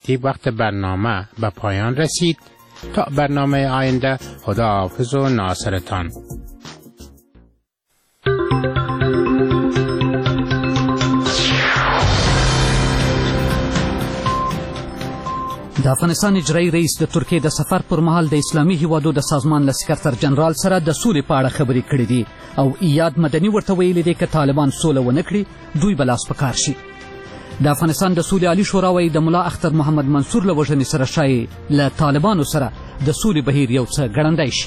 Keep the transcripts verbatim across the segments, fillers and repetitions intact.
دیب وقت برنامه به پایان رسید. تا برنامه آینده، خداحافظ و ناصرتان. د افغانستان اجرایي رئیس د ترکیې د سفر پر مهال د اسلامي هیوادو د سازمان له سکرتر جنرال سره د سولې په اړه خبرې کړې دي او ایاد مدني ورته ویلي دی که طالبان سوله ونه کړي دوی به لاس په کار شي. د افغانستان د سولې عالي شورا وایي د ملا اختر محمد منصور له وژنې سره ښایي له طالبانو سره د سولې بهیر یو څه ګړندی شي.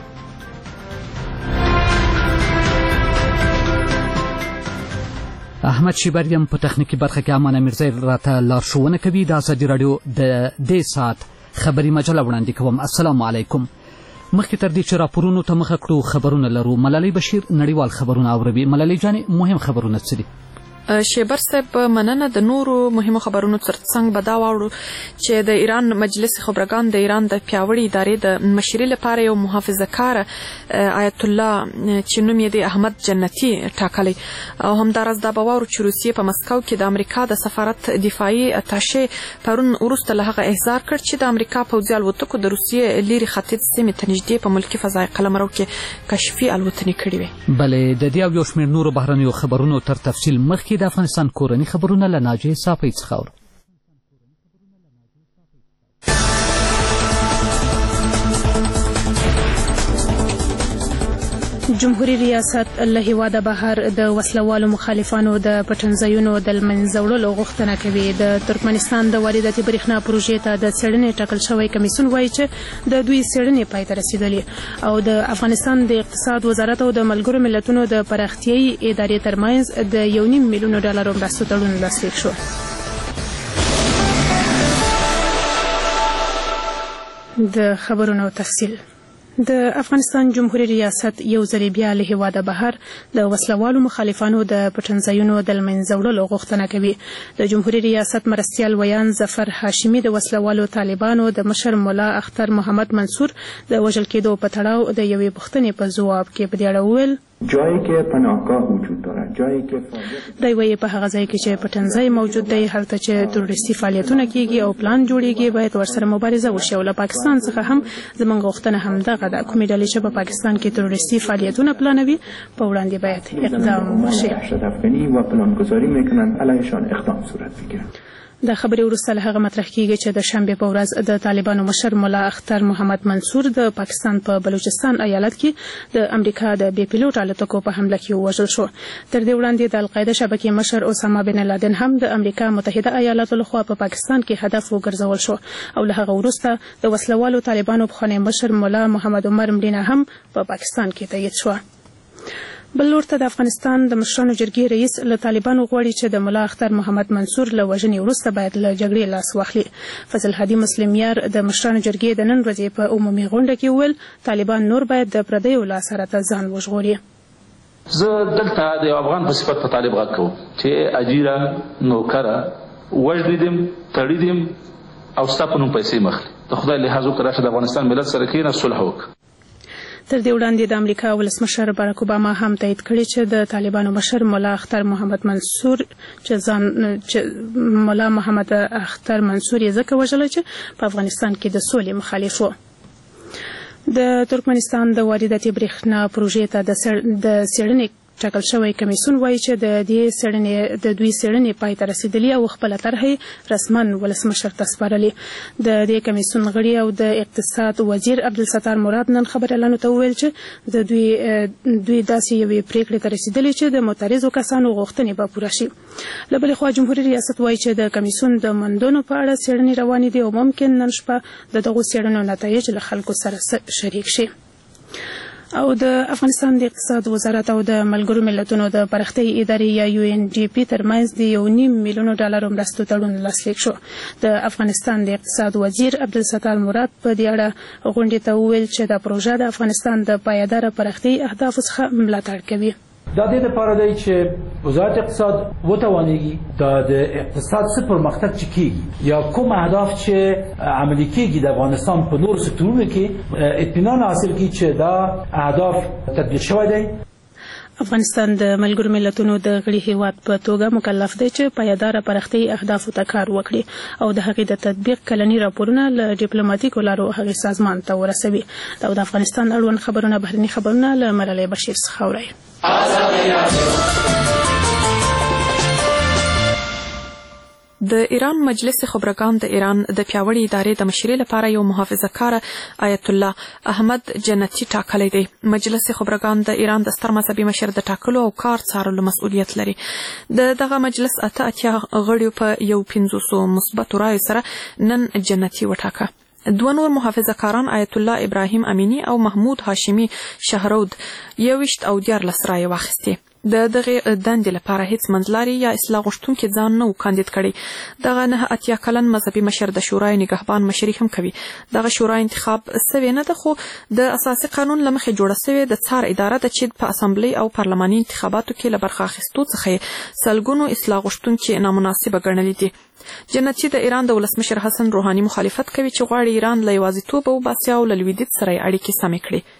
احمد شیبریم په تخنیکي برخه کې امانه میرزی راته لارښوونه کوي. د ازادي راډیو د دې ساعت خبري مجله وړاندې کوم. السلام علیکم. مخکې تر دې چې راپورونو ته مخه کړو خبرونه لرو. ملالۍ بشیر نړیوال خبرونه اوروي. ملالۍ جانې مهم خبرونه څه دي؟ شیبر صاحب مننه. د نورو مهمو خبرونو ترڅنګ به دا واورو چې د ایران مجلس خبرګان د ایران د پیاوړي ادارې د مشرۍ لپاره یو محافظه‌کار آیت الله چې نوم یې د احمد جنتی ټاکلی او همداراز دا به واورو چې روسیې په مسکو کې د امریکا د سفارت دفاعي اتاشې پرون وروسته له هغه احضار کړ چې د امریکا پوځي الوتکو د روسیې لیرې ختیځ سیمې ته نږدې په ملکي فضایي قلمرو کې کشفي الوتنې کړې وې. بلې د دې او یو شمېر نورو بهرنیو خبرونو تر تفصیل مخکې د افغانستان کورني خبرونه له ناجیې صافۍ څخه اورو. جمهوریت ریاست له هیواده بهر د وسلوالو مخالفانو د پټنځایونو د له منځه وړلو غوښتنه کوي. د ترکمنستان د وارداتي برېښنا پروژې ته د څېړنې ټاکل شوی کمیسیون وایي چې د دوی څېړنې پای ته رسېدلې او د افغانستان د اقتصاد وزارت او د ملګرو ملتونو د پراختیایي ادارې ترمنځ د یو نیم میلیونو ډالرو مرستو تړون لاسلیک شو. د خبرونو تفصیل. د افغانستان جمهوریت ریاست یو ځل بیا له هیواده بهر د وسلوالو مخالفانو د پټنځایونو د له منځه وړلو غوښتنه کوي. د جمهوریت ریاست مرستیال ویان ظفر هاشمي د وسلوالو طالبانو د مشر ملا اختر محمد منصور د وژل کېدو په تړاو د یوې پوښتنې په ځواب کې په دې اړه وویل جایی که پناهگاه وجود دارد، جایی که دی وایي په هغه ځای کې چې پټنځای موجود دی هلته چې تروریستي فعالیتونه کیږي او پلان جوړیږي باید ورسره مبارزه وشي او له پاکستان څخه هم زموږ غوښتنه همدغه ده. کومې ډلې چې په پاکستان کې تروریستي فعالیتونه پلانوي په وړاندې باید اقدام وشي. دهشت‌افکنی و پلانگذاری میکنن علیهشان اقدام صورت بگیرد. د خبرې وروسته له هغه مطرح کیږي چې د شنبې په ورځ د طالبانو مشر ملا اختر محمد منصور د پاکستان په بلوچستان ایالت کې د امریکا د بې پیلوټ الوتکو په حمله کې ووژل شو. تر دې وړاندې د القاعده شبکې مشر اسامه بن لادن هم د امریکا متحده ایالاتو لخوا په پاکستان کې هدف وګرځول شو او له هغه وروسته د وسلوالو طالبانو پخوانی مشر ملا محمد عمر مړینه هم په پاکستان کې تایید شوه. بل لور ته د افغانستان د مشرانو جرګې رئیس له طالبانو غواړي چې د ملا اختر محمد منصور له وژنې وروسته باید له جګړې لاس واخلي. فضل هادي مسلم یار د مشرانو جرګې د نن ورځې په عمومي غونډه کې وویل طالبان نور باید د پردیو لاس راته ځان وژغوري. زه دلته د یو افغان په صفت په طالب غږ کوم چې اجیره نوکره وژلېدم تړیدم او ستا په نوم پیسې مخلي. د خدای لحاظ وکړه راشه د افغانستان ملت سره کښېنه صلح وکړه. تر دې وړاندې د امریکا ولسمشر باراک اوباما هم تایید کړی چې د طالبانو مشر ملا اختر محمد منصور چې ځان چې ملا محمد اختر منصور یې ځکه وژلی چې په افغانستان کې د سولې مخالف و. د ترکمنستان د وارداتي برېښنا پروژې ته د څېړنې ټاکل شوی کمیسیون وایي چې د دې څېړنې د دوی څېړنې پای ته رسېدلي او خپله طرحه یې رسما ولسمشر ته سپارلې. د دې کمیسیون غړي او د اقتصاد وزیر عبدالستار مراد نن خبریالانو ته وویل چې د دوی دوی داسې یوې پریکړې ته رسېدلي چې د معترضو کسانو غوښتنې به پوره شي. له بلې خوا جمهوریت ریاست وایي چې د کمیسیون د موندنو په اړه څېړنې روانې دي او ممکن نن شپه د دغو څېړنو نتایج له خلکو سره شریک شي. او د افغانستان د اقتصاد وزارت او د ملګرو ملتونو د پراختیایي ادارې یا یو ان ډي پي ترمنځ د یو نیم میلیونو ډالرو مرستو تړون لاسلیک شو. د افغانستان د اقتصاد وزیر عبدالستار مراد په دې اړه غونډې ته وویل چې دا پروژه د افغانستان د پایداره پراختیایي اهدافو څخه ملاتړ کوي. دا د لپاره دی چې وزارت اقتصاد وتوانېږي دا د اقتصاد څه پرمختګ چې کېږي یا کوم اهداف چې عملي کېږي د افغانستان په نورو سکتورونو کې اطمینان حاصل کړي چې دا اهداف تطبیق شوی دی. افغانستان د ملګرو ملتونو د غړي هیواد په توګه مکلف دی چې پایداره پرختي اهدافو ته کار وکړي او د هغې د تطبیق کلني راپورونه له ډیپلوماټیکو لارو هغې سازمان ته ورسوي. دا د افغانستان اړوند خبرونه بهرني خبرونه له ملالۍ بشیر څخه اورئ. د ایران مجلس خبرګان د ایران د پیاوړي ادارې د مشرۍ لپاره یو محافظه کار آیت الله احمد جنتی ټاکلی دی. مجلس خبرګان د ایران د ستر مذهبي مشر د ټاکلو او کار څارلو مسؤلیت لري. د دغه مجلس اته اتیا غړیو په یو پنځوسو مثبتو رایو سره نن جنتی وټاکه. دوه نور محافظه کاران آیت الله ابراهیم امینی او محمود هاشمی شهرود یوویشت او دیارلس رایې واخیستې. د دغه دندې لپاره هیڅ منځلاري یا اصلاح غوښتونکي ځان نه و کاندید کړی. دغه نه اتیا کلن مذهبي مشر د شورای نگهبان مشري هم کوي. دغه شورای انتخاب سوی نه ده خو د اساسي قانون له مخې جوړه سوې د څار اداره ده چې په اسامبلۍ او پارلماني انتخاباتو کې له برخه اخیستو څخه سلګونو اصلاح غوښتونکي نامناسبه ګڼلي دي. جنتی د ایران د ولسمشر حسن روحاني مخالفت کوي چې غواړي ایران له یوازیتوبه وباسي او له لویدیځ سره یې اړیکې سمې کړي.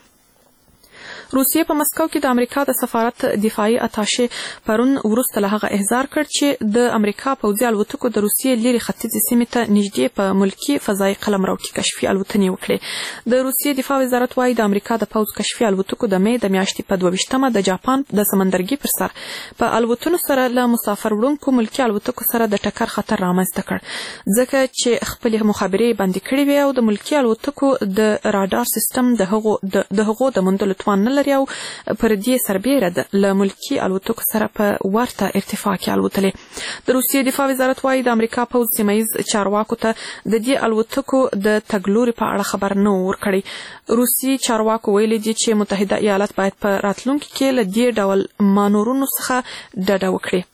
روسیې په مسکو کې د امریکا د سفارت دفاعي اتاشې پرون وروسته له هغه احضار کړ چې د امریکا پوځي الوتکو د روسیې لیرې ختیځې سیمې ته نږدې په ملکي فضایي قلمرو کې کشفي الوتنې وکړې. د روسیې دفاع وزارت وايي د امریکا د پوځ کشفي الوتکو د مې د میاشتې په دوه ویشتمه د جاپان د سمندرګي پر سر په الوتنو سره له مسافر وړونکو ملکي الوتکو سره د ټکر خطر رامنځته کړ ځکه چې خپلې مخابرې بندي کړې وې او د ملکي الوتکو د راډار سیستم د هغو د هغو د موندلو توان نه لري او پر دې سربیره د له ملکي الوتکو سره په ورته ارتفاع کې الوتلې. د روسیې دفاع وزارت وايي د امریکا پوځ سیمه ییز چارواکو ته د دې الوتکو د تګلوري په اړه خبر نه ورکړی. روسي چارواکو ویلي دي چې متحده ایالات باید په راتلونکي کې له دې ډول مانورونو څخه ډډه وکړي.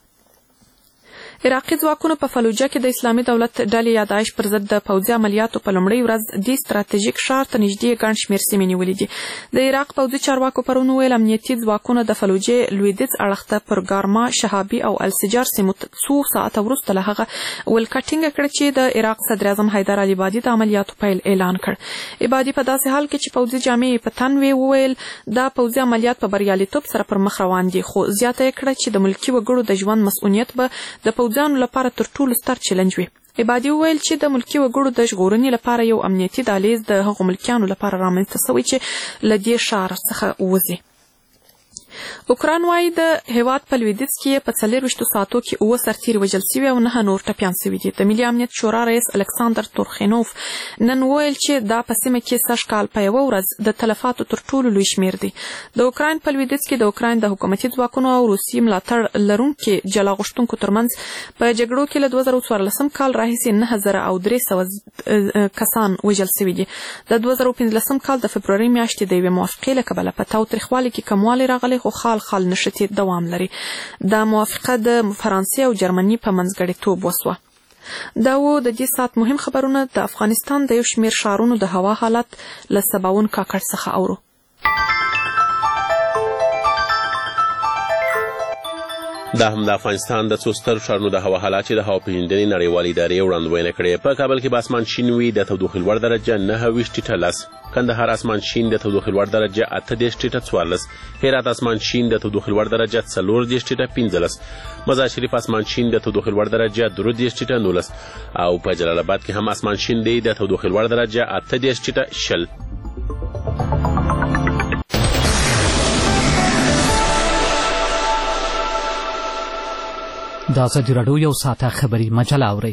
عراقي ځواکونو په فلوجه کې د اسلامي دولت ډلې یا داعش پر ضد د پوځي عملیاتو په لومړۍ ورځ دې ستراتیژیک ښار ته نږدې ګڼ شمېر سیمې نیولې دي. د عراق پوځي چارواکو پرون وویل امنیتي ځواکونه د فلوجې لویدیځ اړخ ته پر ګارما شهابي او السجار سیمو څو ساعته وروسته له هغه ولکه ټینګه کړه چې د عراق صدر اعظم حیدر علي عبادي د عملیاتو پیل اعلان کړ. عبادي په داسې حال کې چې پوځي جامې په تن وې وویل دا پوځي عملیات په بریالیتوب سره پر مخ روان دي خو زیاته یې کړه چې د ملکي وګړو د ژوند مسؤلیت به د پوځیانو لپاره تر ټولو ستر چیلنج وي. عبادي وویل چې د ملکي وګړو د ژغورنې لپاره یو امنیتي دهلیز د هغو ملکیانو لپاره رامنځته شوی چې له دې ښار څخه ووځي. اوکراین وايي د هیواد په لویدیځ کې په څلېرویشتو ساعتو کې اووه سرتیري وژل سوي او نهه نور ټپیان سوي دي. د ملي امنیت شورا رئیس الکساندر تورخینوف نن وویل چې دا په سیمه کې سږ کال په یوه ورځ د تلفاتو تر ټولو لوی شمېر دی. د اوکراین په لویدیځ کې د اوکراین د حکومتي ځواکونو او روسي ملاتړ لرونکي جلا غوښتونکو ترمنځ په جګړو کې له دوه زره څوارلسم کال راهیسې نهه زره او درې سوه کسان وژل سوي دي. د دوه زره پنځلسم کال د فبرورۍ میاشتې د یوې موافقې له کبله په تاوتریخوالي کې کموالی راغلی خو خال خال نشتی دوام لري. دا موافقه د فرانسې او جرمني په منځګړیتوب وسوه. دا و د دې ساعت مهم خبرونه. د افغانستان د یو شمېر ښارونو د هوا حالت له سباوون کاکړ څخه اورو. دا هم د افغانستان د څو سترو ښارونو د هوا حالات چې د هوا پیژندنې نړیوالې ادارې وړاندوینه کړې. په کابل کې به اسمان شین وي، د تودوخې لوړ درجه نهه ویشت ټیټه لس، کندهار اسمان شین د تودوخې لوړ درجه اته دېرش ټیټه څوارلس، هرات اسمان شین د تودوخې لوړ درجه څلور دېرش ټیټه پنځلس، مزار شریف اسمان شین د تودوخې لوړ درجه درې دېرش ټیټه نولس او په جلال آباد کې هم اسمان شین دی د تودوخې لوړ درجه اته دېرش ټیټه شل. د ازادي راډیو یو ساعته خبري مجله اورئ.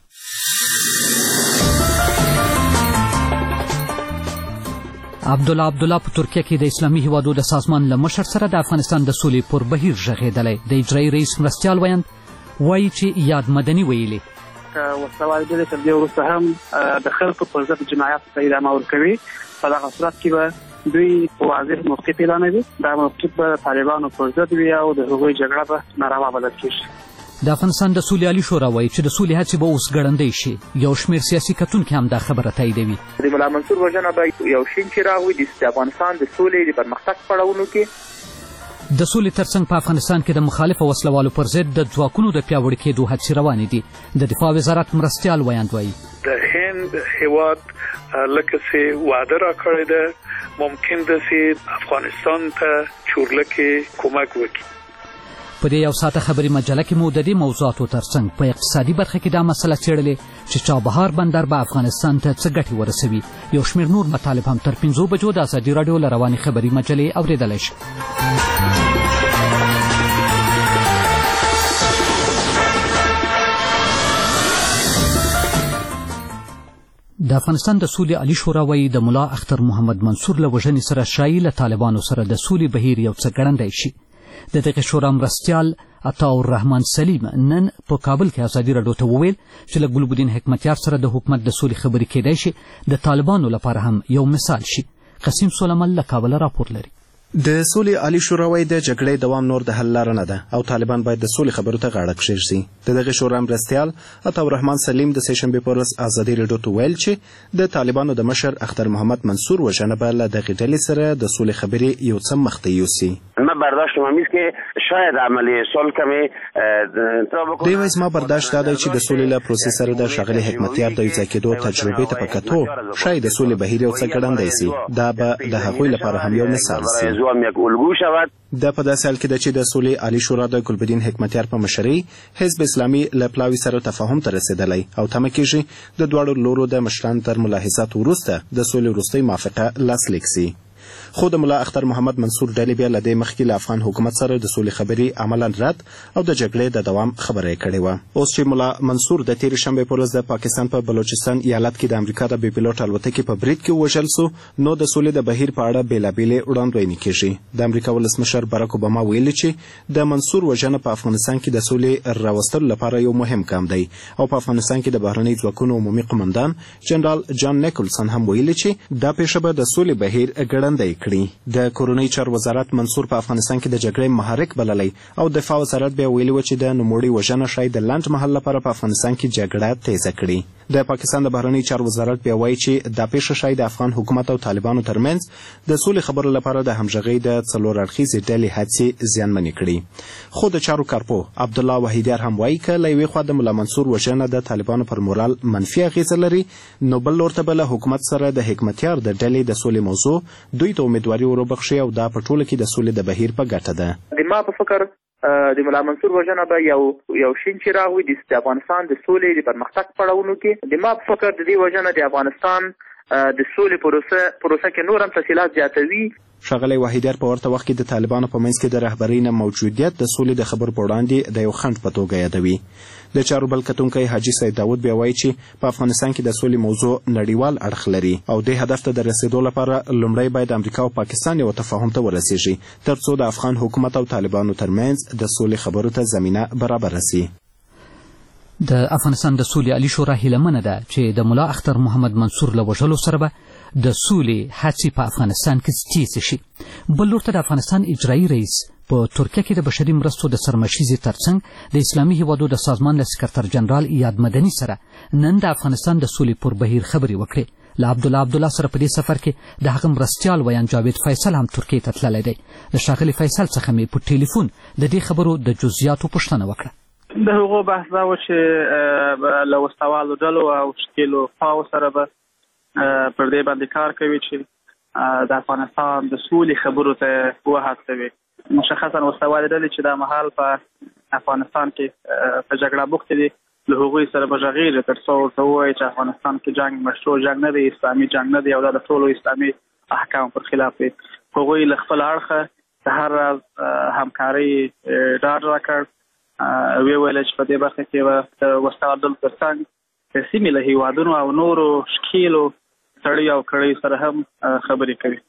عبدالله عبدالله په ترکیه کې د اسلامي هیوادو د سازمان له مشر سره د افغانستان د سولې پر بهیر غږېدلی. د اجرایي رئیس مرستیال ویاند وایي چې یاد مدني ویلي وسله ډلې تر دې وروسته هم د خلکو پر ضد جنایاتو ته ادامه ورکوي. په دغه صورت کې به دوی واضح موقف اعلانوي. دا موقف به طالبانو پر ضد وي او د هغوی جګړه به ناروا بلل کېږي. د افغانستان د سولې عالي شورا وایي چې د سولې هڅې به اوس ګړندۍ شي. یو شمېر سیاسي کتونکي هم دا خبره تاییدوي. د ملا منصور وژنه به یو شین څراغ وي د افغانستان د سولې د پرمختګ پړاوونو کې. د سولې ترڅنګ په افغانستان کې د مخالفو وسلوالو پر ضد د ځواکونو د پیاوړي کېدو هڅې روانې دي. د دفاع وزارت مرستیال ویاند وایي د هند هیواد لکه چې واده را کړی ده ممکن ده چې افغانستان ته چورلکې کومک وکړي. په دې یو ساعته خبري مجله کې مو د دې موضوعاتو ترڅنګ په اقتصادي برخه کې دا مسله څېړلې چې چابهار بندر به افغانستان ته څه ګټې ورسوي. یو شمېر نور مطالب هم تر پنځو بجو د ازادي راډیو له روانې خبري مجلې اورېدلی شي. د افغانستان د سولې عالي شورا وایي د ملا اختر محمد منصور له وژنې سره شایي له طالبانو سره د سولې بهیر یو څه ګړندی شي. د دغې شورا مرستیال عطاالرحمن سلیم نن په کابل کې ازادي راډیو ته وویل چې له ګلبدین حکمتیار سره د حکومت د سولې خبرې کېدای شي د طالبانو لپاره هم یو مثال شي. قسیم سلیمان له کابله راپور لري. د سولې عالي شورا وایي د جګړې دوام نور د حل لاره نه ده او طالبان باید د سولې خبرو ته غاړه کښېږدي. د دغې شورا مرستیال عطاالرحمن سلیم د سهشنبې په ورځ ازادي راډیو ته ویل چې د طالبانو د مشر اختر محمد منصور وژنه به له دغې ډلې سره د سولې خبرې یو څه مخته یوسي. ما برداشت ممیز که شاید عملی صلح کمی دی وایي زما برداشت دا دی چې د سولې له پروسې سره د ښاغلي حکمتیار د یوځای کېدو تجربې ته په کتو ښایي د سولې بهیر یو څه ګړندی سي. دا به د هغوی لپاره هم یو مثال سي. دا په داسې حال کې ده چې د سولې عالي شورا د ګلبدین حکمتیار په مشرۍ حزب اسلامي له پلاوي سره تفاهم ته رسېدلی او تمه کېږي د دواړو لورو د مشرانو تر ملاحظاتو وروسته د سولې وروستۍ موافقه لاسلیک سي. خو د ملا اختر محمد منصور ډلې بیا له دې مخکې له افغان حکومت سره د سولې خبرې عملا رد او د جګړې د دوام خبره یې کړې وه. اوس چې ملا منصور د تېرې شنبې په ورځ د پاکستان په بلوچستان ایالت کې د امریکا د بې پیلوټ الوتکې په برید کې ووژل سو نو د سولې د بهیر په اړه بېلابېلې وړاندوینې کېږي. د امریکا ولسمشر باراک اوباما ویلي چې د منصور وژنه په افغانستان کې د سولې راوستلو لپاره یو مهم ګام دی او په افغانستان کې د بهرنۍ ځواکونو عمومي قمندان جنرال جان نیکلسن هم ویلي چې دا پیښه به د سولې بهیر ګړندی کړي. د کورنۍ چارو وزارت منصور په افغانستان کې د جګړې محرک بللی او دفاع وزارت بیا ویلي و چې د نوموړي وژنه ښایي د لنډ مهال لپاره په افغانستان کې جګړه تیزه کړي. د پاکستان د بهرنۍ چارو وزارت بیا وایي چې دا پیښه ښایي د افغان حکومت او طالبانو ترمنځ د سولې خبرو لپاره د همغږۍ د څلور اړخیزې ډلې هڅې زیانمنې کړي. خو د چارو کارپو عبدالله وحیدیار هم وایي که له یوې خوا د ملا منصور وژنه د طالبانو پر مورال منفي اغیزه لري نو بل لور ته به له حکومت سره د حکمتیار د ډلې د سولې موضوع دوی ته امیدواري وروبخښي او دا په ټوله کې د سولې د بهیر په ګټه ده. د ما په فکر د ملا منصور وژنه به یو یو شین چراغ وي د افغانستان د سولې د پرمختګ پړاوونو کې. د ما په فکر د دې وژنه د افغانستان د سولې پروسه پروسه کې نور هم تفصیلات زیاتوي. ښاغلی وحیدیار په ورته وخت کې د طالبانو په منځ کې د رهبرۍ نه موجودیت د سولې د خبرو په وړاندې د یو خنډ په توګه یادوي. د چارو بل کتونکی حاجي سید داود بیا وایي چې په افغانستان کې د سولې موضوع نړیوال اړخ لري او دې هدف ته د رسېدو لپاره لومړی باید امریکا او پاکستان یو تفاهم ته ورسیږي تر څو د افغان حکومت او طالبانو ترمنځ د سولې خبرو ته زمینه برابره سي. د افغانستان د سولې عالي شورا هیله ده چې د ملا اختر محمد منصور له وژلو سره به د سولې هڅې په افغانستان کې تیز شي. بل لور ته د افغانستان اجرایي رئیس په ترکیه کې د بشري مرستو د سرمشیزې ترڅنګ د اسلامي هیوادو د سازمان له سکرتر جنرال ایاد مدني سره نن د افغانستان د سولې پر بهیر خبرې وکړې. له عبدالله عبدالله سره په دې سفر کې د هغه مرستیال ویان جاوید فیصل هم ترکیې ته تللی دی. د ښاغلي فیصل څخه مې په ټلیفون د دې خبرو د جزئیاتو پوښتنه وکړه. د هغو بحث دا و چې له وسوالو ډلو او ښکېلو خواو سره به پر دې باندې کار کوي چې د افغانستان د سولې خبرو ته وهڅوي. مشخصا وسوالې ډلې چې دا مهال په افغانستان کې په جګړه بوختې دي له هغوی سره به غږېږي تر څو ورته ووایي چې افغانستان کې جنګ مشروع جنګ نه دی، اسلامي جنګ نه دی او دا د ټولو اسلامي احکامو پر خلاف دی. هغوی له خپل اړخه د هر راز همکارۍ ډاډ راکړ. وی ویل چې په دې برخه کې به د وسوالو ډلو ترڅنګ د سیمې له هیوادونو او نورو ښکېلو سړیو او کړیو سره هم خبرې کوي.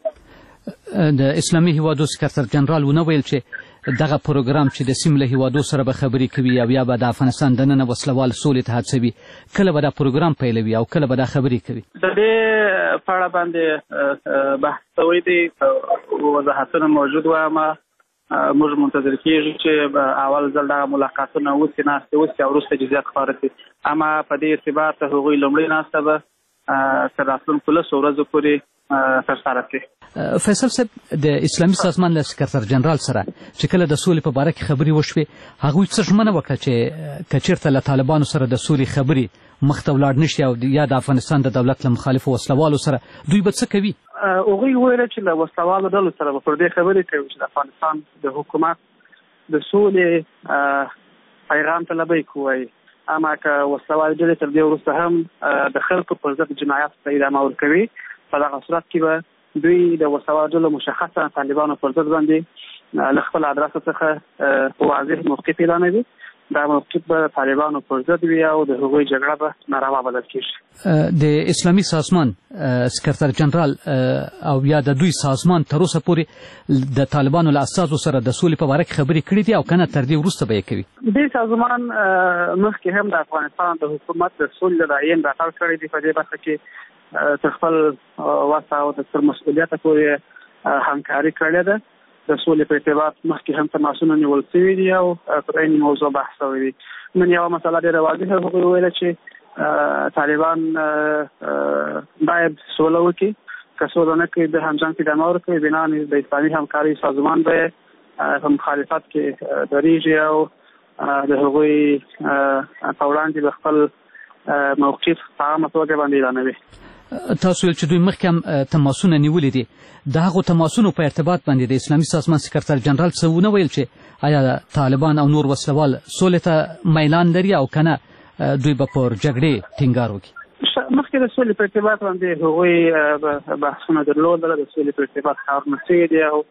د اسلامي هیوادو سکرتر جنرال ونه ویل چې دغه پروګرام چې د سیمې له هیوادو سره به خبرې کوي او یا به د افغانستان دننه وسلوال سولې ته هڅوي، کله به دا پروګرام پیلوي او کله به دا خبرې کوي؟ د دې په اړه باندې بحث شوی دی، وضاحتونه موجود وه. اما موږ منتظر کېږو چې اول ځل دغه ملاقاتونه وسي، ناستې وسي او وروسته جزیات خپاره سي. اما په دې اعتبار ته هغوی لومړۍ ناسته به تر راتلونکو لسو ورځو پورې ترسره کړي. فیصل صاحب، د اسلامي سازمان له سکرتر جنرال سره چې کله د سولې په باره کې خبرې وشوې، هغوی څه ژمنه وکړه چې که چېرته له طالبانو سره د سولې خبرې مخ ته ولاړ نشي او یا د افغانستان د دولت له مخالفو وسلوالو سره دوی به څه کوي؟ هغوی ویل چې له وسلوالو ډلو سره به پر دې خبرې کوي چې د افغانستان د حکومت د سولې پیغام ته لبیک ووایي، اما که وسلوالې ډلې تر دې وروسته هم د خلکو پر ضد جنایاتو ته ادامه ورکوي، په دغه صورت کې به دوی د وسلوالو ډلو مشخصه طالبانو پر ضد باندې له خپل ادرسه څخه واضح موقف اعلانوي. دا موقف به طالبانو پر ضد وي او د هغوی جګړه به ناروا بلل کېږي. د اسلامي سازمان سکرتر جنرال او یا د دوی سازمان تر اوسه پورې د طالبانو له اساسو سره د سولې په باره کې خبرې کړې دي او که نه تر دې وروسته به یې کوي؟ دې سازمان مخکې هم د افغانستان د حکومت د سولې د تعین راتګ کړی دی. په دې برخه کې تر خپل وسه او تر مسؤلیته پورې همکاري کړې ده. د سولې په ارتباط مخکې هم تماسونه نیول شوي دي او پر عین موضوع بحث شوی دی. نن یوه مسله ډېره واضحه هغوی وویله چې طالبان باید سوله وکړي، که سوله نه کوي د همجنګ کې ادامه ورکوي، بنا د اسلامي همکارۍ سازمان به په مخالفت کې درېږي او د هغوی په وړاندې به خپل موقف په عامه توګه باندې اعلانوي. تاسو ویل چې دوی مخکې هم تماسونه نیولي دي. د هغو تماسونو په ارتباط باندې د اسلامي سازمان سکرتر جنرال څه ونه ویل چې آیا طالبان او نور وسلوال سولې ته میلان لري او که نه دوی به پر جګړې ټینګار وکړي؟ مخکې د سولې په ارتباط باندې هغوی بحثونه درلودل، د سولې په ارتباط کارونه شوي دي او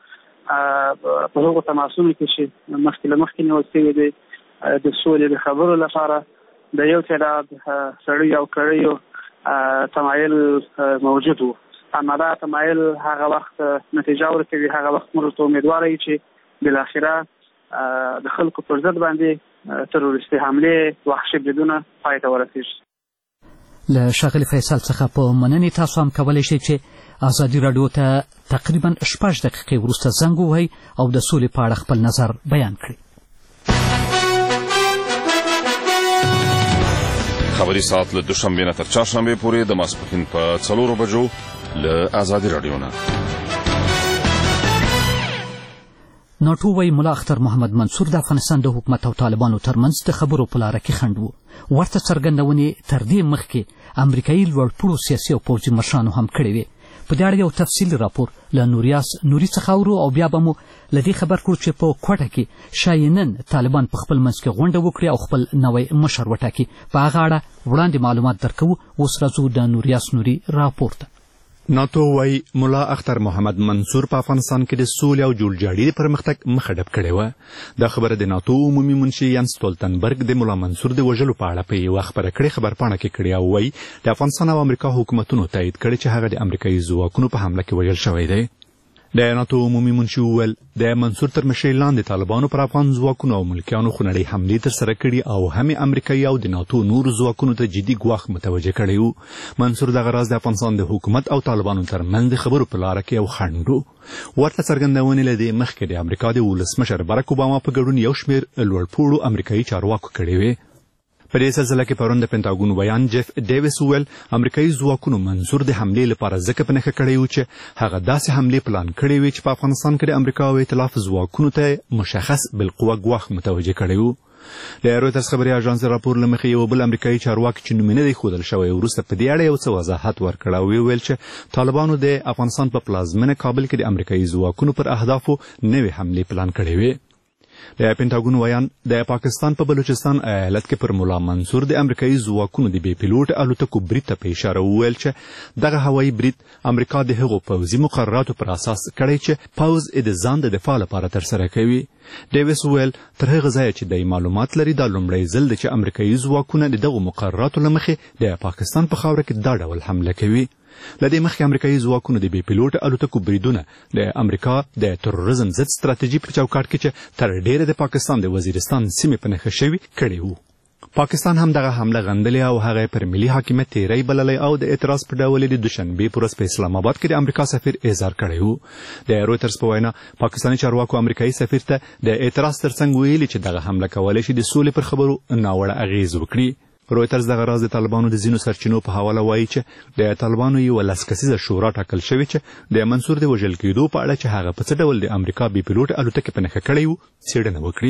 په هغو تماسونو کې چې مخکې له مخکې نیول شوي دي د سولې د خبرو لپاره د یو تعداد سړیو او کړیو تمایل موجود و، اما دا تمایل هغه وخت نتیجه ورکوي، هغه وخت موږ ته امیدواره یو چې بالاخره د خلکو پر ضد باندې تروریستي حملې وحشي بریدونه پای ته ورسېږي. له ښاغلي فیصل څخه په مننې تاسو هم کولی شئ چې ازادي راډیو ته تقریبا شپږ دقیقې وروسته زنګ ووهئ او د سولې په اړه خپل نظر بیان کړئ. خبری ساعت له دوشنبې نه تر چهارشنبې پورې د ماسپښین په څلورو بجو له ازادي راډیو نه. ناټو وايي ملا اختر محمد منصور د افغانستان د حکومت او طالبانو ترمنځ د خبرو په لاره کې خنډ و. ورته څرګندونې تر دې مخکې امریکایي لوړپوړو سیاسي او پوځي مشرانو هم کړې وې. په دې اړه یو تفصیلي راپور له نوریاس نوري څخه اورو او بیا به مو له دې خبر کړو چې په کوټه کې ښایي نن طالبان په خپل منځ کې غونډه وکړي او خپل نوی مشر وټاکي. په هغه اړه وړاندې معلومات درکوو. اوس راځو د نوریاس نوري راپور ته. ناتو وايي ملا اختر محمد منصور په افغانستان کې د سولې او جوړجاړي د پرمختګ مخه ډب کړې وه. دا خبره د ناتو عمومي منشي ینس ستولتنبرګ د ملا منصور د وژلو په اړه په یوه خبره کړې خبرپاڼه کې کړې او وايي د افغانستان او امریکا حکومتونو تایید کړی چې هغه د امریکایي ځواکونو په حمله کې وژل شوی دی. د ناتو عمومي منشي وویل د منصور تر مشرۍ لاندې طالبانو پر افغان ځواکونو او ملکیانو خونړۍ حملې ترسره کړي او هم امریکایي او د ناتو نورو ځواکونو ته جدي ګواښ متوجه کړی و. منصور دغه راز د افغانستان د حکومت او طالبانو ترمنځ د خبرو په لاره کې یو خنډ و. ورته څرګندونې له دې مخکې د امریکا د ولسمشر برک اوباما په ګډون یو شمېر لوړپوړو امریکایي چارواکو کړی وې. په دې سلسله کې پرون د پنټاګون ویان جیف ډیویس وویل امریکایي ځواکونو منصور د حملې لپاره ځکه په نښه کړی و چې هغه داسې حملې پلان کړې وې چې په افغانستان کې د امریکا او ائتلاف ځواکونو ته مشخص بالقوه ګواښ متوجه کړی و. د رویټرز خبري اژانس راپور له مخې یو بل امریکایي چارواکي چې نوم یې نه دی ښودل شوی وروسته په دې اړه یو څه وضاحت ورکړ او ویل چې طالبانو د افغانستان په پلازمینه کابل کې د امریکایي ځواکونو پر اهدافو نوې حملې پلان کړې وې. د پنټاګون ویان د پاکستان په بلوچستان ایالت کې پر ملا منصور د امریکایي ځواکونو د بې پیلوټ الوتکو برید ته په اشاره وویل چې دغه هوایي برید امریکا د هغو پوځي مقرراتو پر اساس کړی چې پوځ یې د ځان د دفاع لپاره ترسره کوي. ډیویس وویل تر هغه ځایه چې دی معلومات لري دا لومړی ځل دی چې امریکایي ځواکونه د دغو مقرراتو له مخې د پاکستان په خاوره کې دا ډول حمله کوي. له دې مخکې امریکایي ځواکونو د بې پیلوټ الوتکو بریدونه د امریکا د تروریزم ضد ستراتیژي په چوکاټ کې چې تر ډیره د پاکستان د وزیرستان سیمې په نښه شوي کړي وو. پاکستان هم دغه حمله غندلې او هغه پر ملي حاکمیت تیری بللی او د اعتراض په ډول د دوشنبې په ورځ په اسلام آباد کې د امریکا سفیر اظهار کړی و. د رویټرز په وینا پاکستاني چارواکو امریکایي سفیر ته د اعتراض ترڅنګ ویلي چې دغه حمله کولی شي د سولې پر خبرو ناوړه اغیز وکړي. رویټرز دغه راز د طالبانو د ځینو سرچینو په حواله وایي چې د طالبانو یوه لس کسیزه شورا ټاکل شوې چې د منصور د وژل کېدو په اړه چې هغه په څه ډول د امریکا بې پیلوټ الوتکې په نښه کړی و څېړنه وکړي.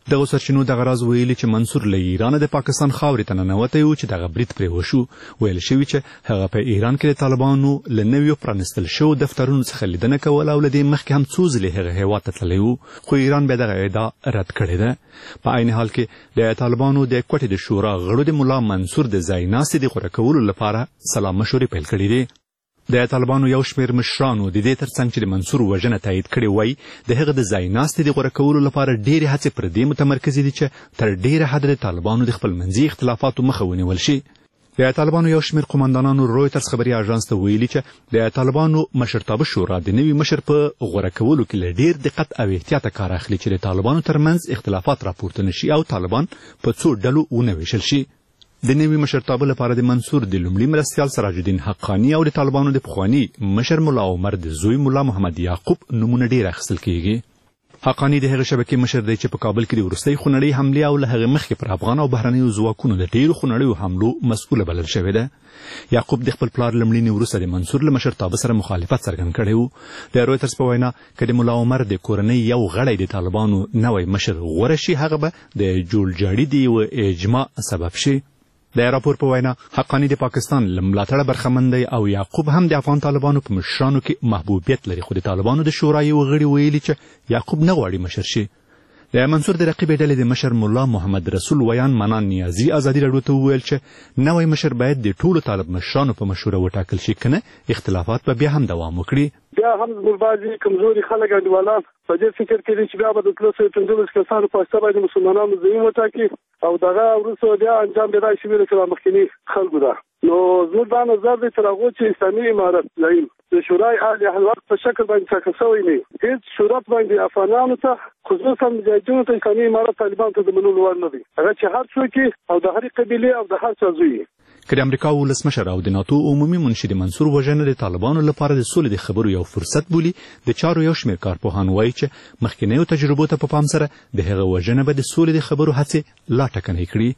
دغه سرچینو دغه راز ویلي چې منصور له ایران د پاکستان خاورې ته ننوتی و چې دغه برید پرې وشو. ویل شوي چې هغه په ایران کې د طالبانو له نویو پرانستل شوو دفترونو څخه لیدنه کوله او له دې مخکې هم څو ځلې هغه هېواد ته تللی و، خو ایران بیا دغه ادعا رد کړې ده. په عین حال کې د طالبانو د کوټې د شورا غړو د ملا منصور د ځای ناستې د غوره کولو لپاره سلا مشورې پیل کړي دي. د طالبانو یو شمېر مشرانو د دې ترڅنګ چې د منصور وژنه تایید کړې وای، د هغه د ځای ناستې د غوره کولو لپاره ډېرې هڅې پر دې متمرکزې دي چې تر ډېره حده د طالبانو د خپلمنځي اختلافاتو مخه ونیول شي. د طالبانو یو شمېر قوماندانانو رویټرز خبري اژانس ته ویلي چې د طالبانو مشرتابه شورا د نوي مشر په غوره کولو کې له ډېر دقت او احتیاطه کار اخلي چې د طالبانو ترمنځ اختلافات راپورته نه شي او طالبان په څو ډلو ونه ویشل شي. د نوي مشرتابه لپاره د منصور د لومړي مرستیال سراج الدین حقانی او د طالبانو د پخواني مشر ملا عمر د زوی ملا محمد یعقوب نومونه ډېر اخیستل کیږي. حقانی د هغه شبکې مشر دی چې په کابل کې د وروستۍ خونړۍ حملې او له هغې مخکې پر افغان او بهرنیو ځواکونو د ډېرو خونړیو حملو مسؤله بلل شوې ده. یعقوب د خپل پلار له مړینې وروسته د منصور له مشرتابه سره مخالفت څرګند کړی و. د رویټرز په وینا که د ملا عمر د کورنۍ یو غړی د طالبانو نوی مشر غوره شي، هغه به د جوړجاړي د یوه اجماع سبب شي. د راپور په وینا حقانی د پاکستان له ملاتړه برخمن دی او یعقوب هم د افغان طالبانو په مشرانو کې محبوبیت لري، خو د طالبانو د شورا یو غړي ویلي چې یعقوب نه غواړي مشر شي. د منصور د رقیبې ډلې د مشر ملا محمد رسول ویان منان نیازي ازادي راډیو ته وویل چې نوی مشر باید د ټولو طالب مشرانو په مشوره وټاکل شي، کنه اختلافات به بیا هم دوام وکړي. بیا هم زموږ بعضې کمزوري خلک انډیوالان په دې فکر کې دي چې بیا به د تلو سوی پنځلس کسانو په واسطه باندې مسلمانانو زعیم وټاکي او دغه وروسته بیا انجام بیا داسې وي لکه مخکیني خلکو ده. نو زموږ دا نظر دی تر هغو چې اسلامي امارت زعیم د شورای اهل الوقت په شکل باندې ټاکل شوی نه هېڅ صورت باندې افغانانو ته خصوصا مجاهدینو ته اسلامي امارت طالبانو ته د منلو وړ نه دی. هغه چې هر څوک او د هرې قبیلې او د هر چا زوی که د امریکا ولسمشر او د ناتو عمومي منشي د منصور وژنه د طالبانو لپاره د سولې د خبرو یو فرصت بولي، د چارو یو شمېر کارپوهان وایي چې مخکینیو تجربو ته په پام سره د هغه وژنه به د سولې د خبرو هڅې لا ټکنۍ کړي.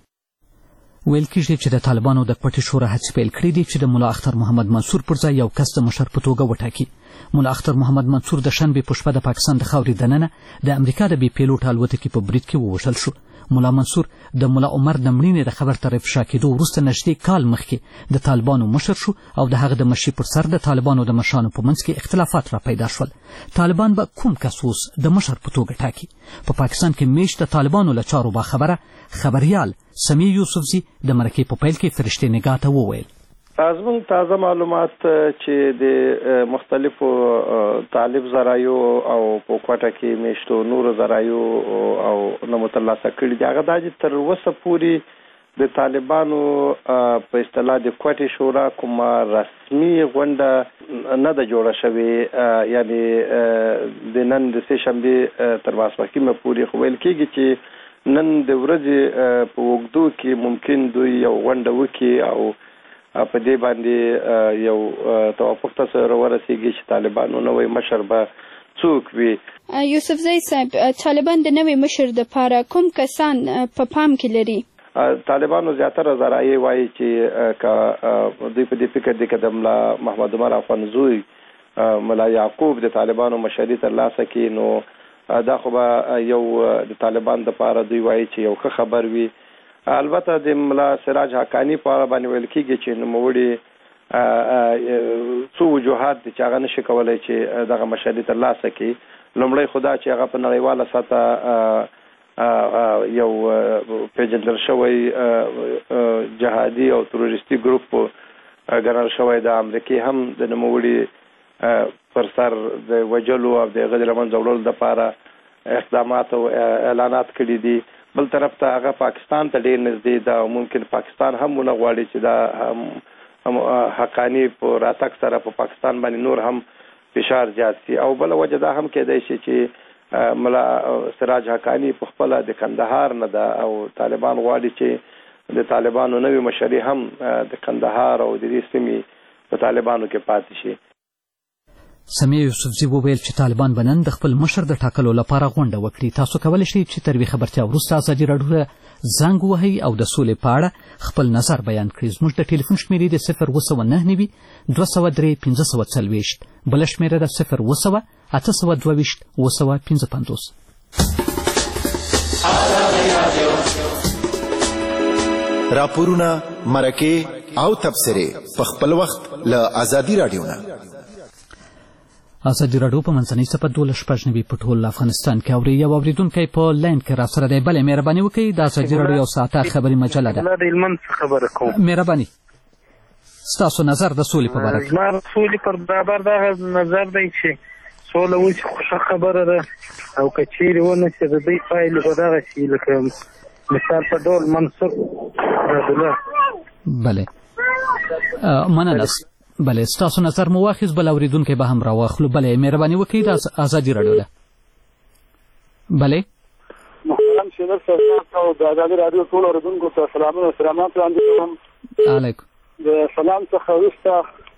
ویل کېږي چې د طالبانو د کوټې شورا هڅې پیل کړي دي چې د ملا اختر محمد منصور پر ځای یو کس د مشر په توګه وټاکي. ملا اختر محمد منصور د شنبې په شپه د پاکستان د خاورې دننه د امریکا د بې پیلوټ الوتکې په برید کې ووژل شو. ملا منصور د ملا عمر د مړینې د خبر تر افشا کېدو وروسته نږدې کال مخکې د طالبانو مشر شو او د هغه د مشرۍ پر سر د طالبانو د مشرانو په منځ کې اختلافات را پیدا شول. طالبان به کوم کس اوس د مشر په توګه ټاکي؟ په پاکستان کې میشت د طالبانو له چارو باخبره خبریال سمیع یوسفزي د مرکې په پیل کې فرشتې نگاه ته وویل: زموږ تازه معلومات چې د مختلفو طالب ذرایو او په کوټه کې میشتو نورو ذرایو او نمو ترلاسه کړي دي، هغه دا چې تر اوسه پورې د طالبانو په اصطلاح د کوټې شورا کومه رسمي غونډه نه ده جوړه شوې، یعنې د نن د سې شنبې تر ماسپښینه پورې خو ویل کېږي چې نن د ورځې په اوږدو کې ممکن دوی یو غونډه وکړي او په دې باندې یو توافق ته سره ورسېږي چې طالبانو نوی مشر به څوک وي. یوسفزی صاحب، طالبان د نوی مشر دپاره کوم کسان په پام کې لري؟ طالبانو زیاتره ذرایع وایي چې که دوی په دې فکر دي که د ملا محمد عمر افغانزوی ملا یعقوب د طالبانو مشري ترلاسه کړي، نو دا خو به یو د طالبان دپاره دوی وایي چې یو ښه خبر وي. البته د ملا سراج حقانی په اړه باندې ویل کېږي چې نوموړي څو وجوهات دي چې هغه نشي کولی چې دغه مشري ترلاسه کړي. لومړی خو دا چې هغه په نړیواله سطحه یو پیژندل شوی جهادي او تروریستي ګروپ ګڼل شوی د امریکې هم د نوموړي پر سر د وجلو او د هغه د له منځه وړلو دپاره اقدامات او اعلانات کړي دي. بل طرف ته هغه پاکستان ته ډېر نږدې ده او ممکن پاکستان هم ونه غواړي چې دا حقانی په راتګ سره په پاکستان باندې نور هم فشار زیات شي. او بله وجه دا هم کېدی شي چې ملا سراج حقانی په خپله د کندهار نه ده او طالبان غواړي چې د طالبانو نوې مشري هم د کندهار او د دې سیمې په طالبانو کې پاتې شي. سمیع یوسفزي وویل چې طالبان به نن د خپل مشر د ټاکلو لپاره غونډه وکړي. تاسو کولی شئ چې تر یوې خبرتیا وروسته ازادي راډیو ته زنګ ووهئ او د سولې په اړه خپل نظر بیان کړئ. زموږ د ټلیفون شمېرې د صفر اوه سوه نهه نوي دوه سوه درې پنځه سوه څلوېښت، بله شمېره ده صفر اوه سوه اته سوه دوه ویشت اوه سوه پنځه پنځوس. راپورونه، مرکې او تبصرې په خپل وخت له ازادي راډیو نه. ازادي راډیو په منځنۍ صفحه دولس شپږ نوي په ټول افغانستان کې اوري. یو اورېدونکی په لاین کې راسره دی. بلې مهرباني وکړئ، د ازادي راډیو یو ساعته خبري مجله ده. د هلمند خبره کوم. مهرباني ستاسو نظر د سولې په باره کې. زما د سولې پر برابر دغه نظر دی چې سوله وشي خوښه خبره ده، او که چیرې ونه شي د دوی پایلې به دغه شي لکه مثال په ډول منصور عبدالله. بله مننه. بله ستاسو نظر مو واخیست، بل اورېدونکی به هم راواخلو. بله مهرباني وکړئ، د ازادي راډیو ده. بله محترم شینر صاحب او د ازادي راډیو ټول اورېدونکو ته سلامونه او سلامات وړاندې کوم. علیکم. د سلام څخه وروسته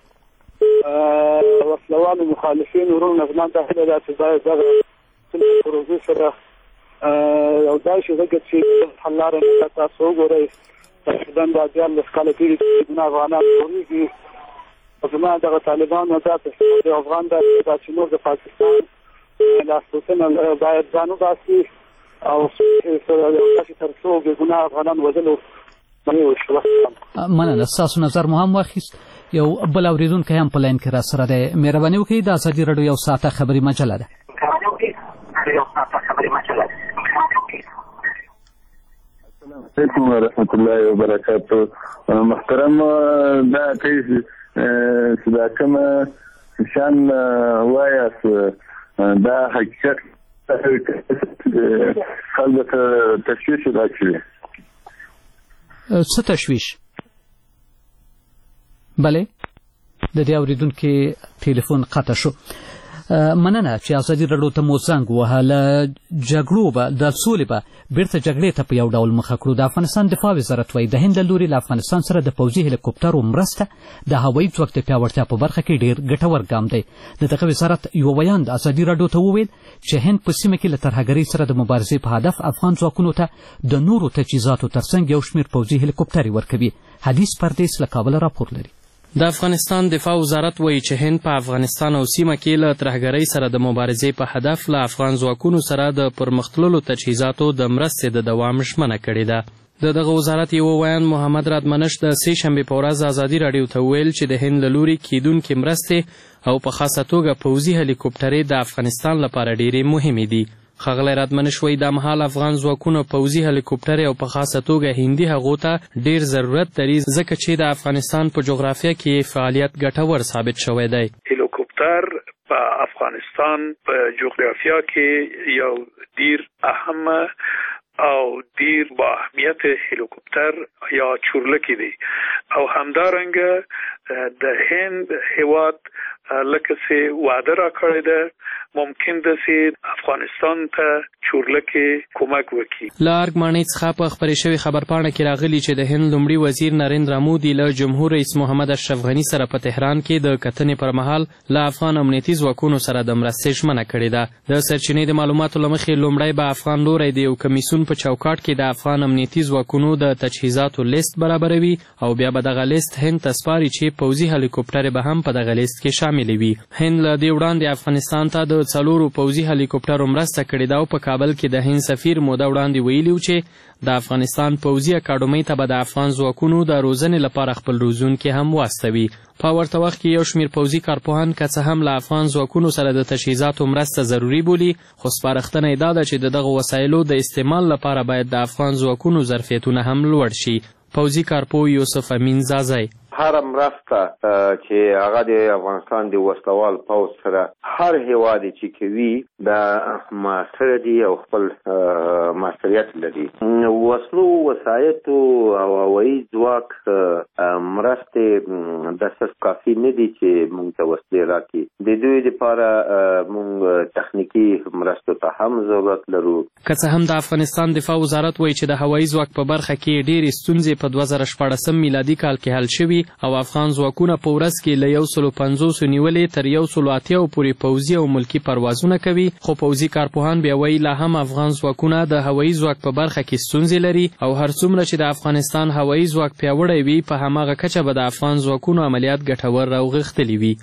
وسلوالو مخالفین ورونه زما ته هیله ده چې باید دغه پروژې سره یو ځای شي، ځکه چې حل لاره نه تاسو وګورئ تقریبا دا دیارلس کاله کېږي چې ګونه افغانان ورېږي. زما دغه طالبانو دا د افغان دا چې نور د پاکستان لاسپوڅنه باید ځان وباسي او داسې تر څو بې ګناه افغانان وژلو مننه. ستاسو نظر مو هم واخیست. یو بل اورېدونکی هم په لاین کې راسره دی. مهرباني وکړئ، د ازادي راډیو یو ساعته خبري مجله ده. السلام علیکم ورحمۃ اللہ وبرکاتہ. محترم دا کیس چې دا کومه شان وایاست دا حقیقت خلک ته تشویش راکوي. څه تشویش؟ بله د دې اورېدونکي ټلیفون قطع شو. مننه چې ازادي راډیو ته مو زنګ ووهه. له جګړو به د سولې به بیرته جګړې ته په یو ډول مخه کړو. د افغانستان دفاع وزارت وایي د هند له لوري له افغانستان سره د پوځي هلیکوپټرو مرسته د هوایي ځواک د پیاوړتیا په برخه کې ډېر ګټور ګام دی. د دغه وزارت یو ویان د ازادي راډیو ته وویل چې هند په سیمه کې له ترهګرۍ سره د مبارزې په هدف افغان ځواکونو ته د نورو تجهیزاتو ترڅنګ یو شمېر پوځي هلیکوپټرې ورکوي. حدیث پردیس له کابل راپور لري. د افغانستان دفاع وزارت وایي چې هند په افغانستان او سیمه کې له ترهګرۍ سره د مبارزې په هدف له افغان ځواکونو سره د پرمختللو تجهیزاتو د مرستې د دوام ژمنه کړې ده. د دغه وزارت یو ویان محمد رادمنش د سې شنبې په ورځ ازادي راډیو ته وویل چې د هند له لوري کیدونکې مرستې او په خاصه توګه پوځي هلیکوپټرې د افغانستان لپاره ډېرې مهمې دي. ښاغلی رادمنش وایي دا مهال افغان ځواکونو پوځي هلیکوپټرې او په خاصه توګه هندي هغو ته ډېر ضرورت لري، ځکه چې د افغانستان په جغرافیه کې فعالیت ګټور ثابت شوی دی. هلیکوپټر په افغانستان په جغرافیه کې یو ډېر اهمه او ډیر با اهمیت هلیکوپټر یا چورلکی دی او همدارنګه د هند هیواد لکه سي وعده را کړی ده ممکن ده چې افغانستان ته چورلکی کومک وکړي. له ارګمانۍ څخه په خپرې شوې خبرپاڼه کې راغلي چې د هند لومړي وزیر نریندرا مودي له جمهور رئیس محمد اشرف غني سره په تهران کې د کتنې پر مهال له افغان امنیتي ځواکونو سره د مرستې ژمنه کړې ده. د سرچینې د معلوماتو له مخې لومړی به افغان لوری د یو کمیسیون په چوکاټ کې د افغان امنیتي ځواکونو د تجهیزاتو لیست برابروي او بیا به دغه لیست هند ته سپاري چې پوځي هلیکوپټرې به هم په دغه لیست کې شاملې وي. هند له دې وړاندې افغانستان ته د څلورو پوځي هلیکوپټرو مرسته کړې ده او په کابل کې د هند سفیر موده وړاندې ویلي و چې د افغانستان پوځي اکاډمۍ ته به د افغان ځواکونو د روزنې لپاره خپل روزونکي هم واستوي. په ورته وخت کې یو شمېر پوځي کارپوهان که څه هم له افغان ځواکونو سره د تجهیزاتو مرسته ضروري بولي، خو سپارښتنه یې دا ده چې د دغو وسایلو د استعمال لپاره باید د افغان ځواکونو ظرفیتونه هم لوړ شي. پوځي کارپوه یوسف امین زازی هر مرسته چې هغه د افغانستان د وسلوال پوځ سره هر هیواد چې کوي دا مؤثر دي او خپل مسؤلیت لري. وسلو وسایتو او هوایي ځواک مرستې داسې کافي نه دي چې موږ ته وسلې راکړي. د دوی لپاره موږ تخنیکي مرستو ته هم ضرورت لرو. که څه هم د افغانستان دفاع وزارت وایي چې د هوایي ځواک په برخه کې ډېرې ستونزې په دوه زره شپاړسم میلادي کال کې حل شوي او افغان ځواکونه په ورځ کې له یو سلو پنځوسو نیولې تر یو سلو اتیاو پورې پوځي او ملکي پروازونه کوي، خو پوځي کارپوهان بیا وایي لا هم افغان ځواکونه د هوایي ځواک په برخه کې ستونزې لري او هر څومره چې د افغانستان هوایي ځواک پیاوړی وي په هماغه کچه به د افغان ځواکونو عملیات ګټور راوغښتلي وي.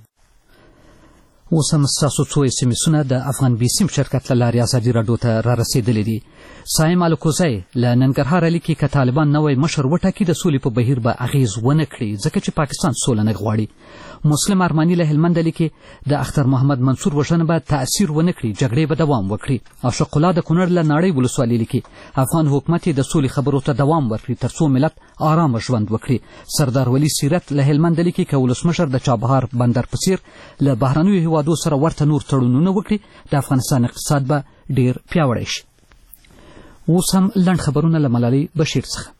اوس هم ستاسو څو اس ام اسونه د افغان بي سیم شرکت له لارې ازادي راډیو ته را رسېدلي دي. سایم الکوزی له ننګرهاره لیکي که طالبان نوی مشر وټاکي د سولې په بهیر به اغیز ونه کړي ځکه چې پاکستان سوله نه غواړي. مسلم ارماني له هلمند لیکي د اختر محمد منصور وژنه به تاثیر ونه کړي، جګړې به دوام وکړي. او شقلا د کونړ له ناړۍ ولسوالۍ لیکي افغان حکومت د سولې خبرو ته دوام ورکړي ترڅو ملت آرام ژوند وکړي. سردار ولی سیرت له هلمند لیکي که ولسمشر د چابهار بندر په څیر له بهرنیو هیوادو سره ورته نور تړونونه وکړي د افغانستان اقتصاد به ډیر پیاوړی شي. اوس هم لنډ خبرونه له ملالۍ بشیر څخه.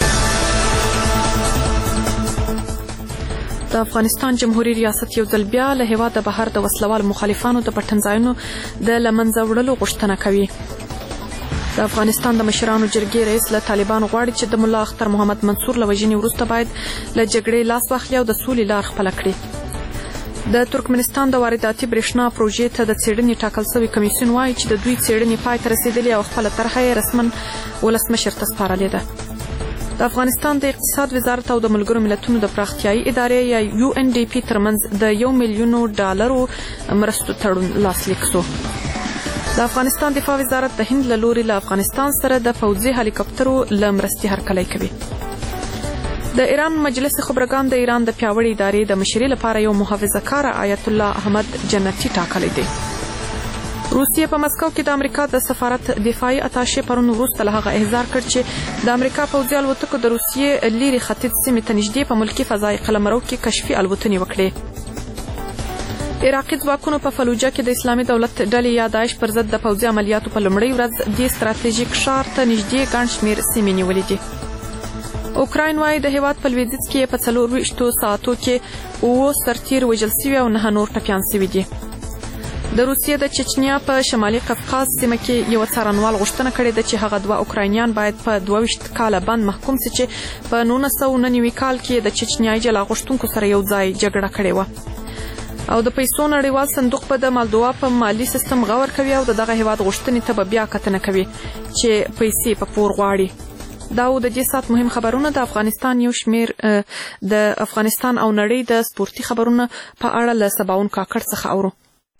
د افغانستان جمهوریت ریاست یو ځل بیا له هیواده بهر د وسلوال مخالفانو د پټنځایونو د له منځه وړلو غوښتنه کوي. د افغانستان د مشرانو جرګې رئیس له طالبان غواړي چې د ملا اختر محمد منصور له وژنې وروسته باید له جګړې لاس واخلي او د سولې لار خپله کړي. د ترکمنستان د وارداتي برېښنا پروژې ته د څېړنې ټاکل سوی کمیسیون وایي چې د دوی څېړنې پای ته رسېدلې او خپله طرحه یې رسما ولسمشر ته سپارلې ده. د افغانستان د اقتصاد وزارت او د ملګرو ملتونو د پراختیایي ادارې یا یو ان ډي پي ترمنځ د یو میلیونو ډالرو مرستو تړون لاسلیک شو. د افغانستان دفاع وزارت د هند له لوري له افغانستان سره د پوځي هلیکاپټرو له مرستې هرکلی کوي. د ایران مجلس خبرګان د ایران د پیاوړې ادارې د مشرۍ لپاره یو محافظه کاره آیت الله احمد جنتی ټاکلی دی. روسیې په مسکو کې د امریکا د سفارت دفاعي اتاشې پرون وروسته له هغه احضار کړ چې د امریکا پوځي الوتکو د روسیې لیرې ختیځ سیمې ته نږدې په ملکي فضایي قلمرو کې کشفي الوتنې وکړې. عراقي ځواکونو په فلوجه کې د اسلامي دولت ډلې یا داعش پر ضد د پوځي عملیاتو په لومړۍ ورځ دې ستراتیژیک ښار ته نږدې ګڼ شمېر سیمې نیولې دي. اوکراین وایي د هیواد په لویدیځ کې په څلور ویشتو ساعتو کې اووه سرتیر وژل سوي او نهه نور ټپیان سوي دي. د روسیې د چچنیا په شمالي قفقاز سیمه کې یو څارنوال غوښتنه کړې ده چې هغه دوه اوکراینیان باید په دوه ویشت کاله بند محکوم سي چې په نولس سوه نهه نوي کال کې د چچنیایي جلا غوښتونکو سره یو ځای جګړه کړې وه. او د پیسو نړیوال صندوق به د مالدوا په مالی سیستم غور کوي او د دغه هیواد غوښتنې ته به بیا کتنه کوي چې پیسې په پور غواړي. دا و د دې ساعت مهم خبرونه. د افغانستان یو شمیر د افغانستان او نړۍ د سپورتي خبرونه په اړه له سباون کاکړ څخه اورو.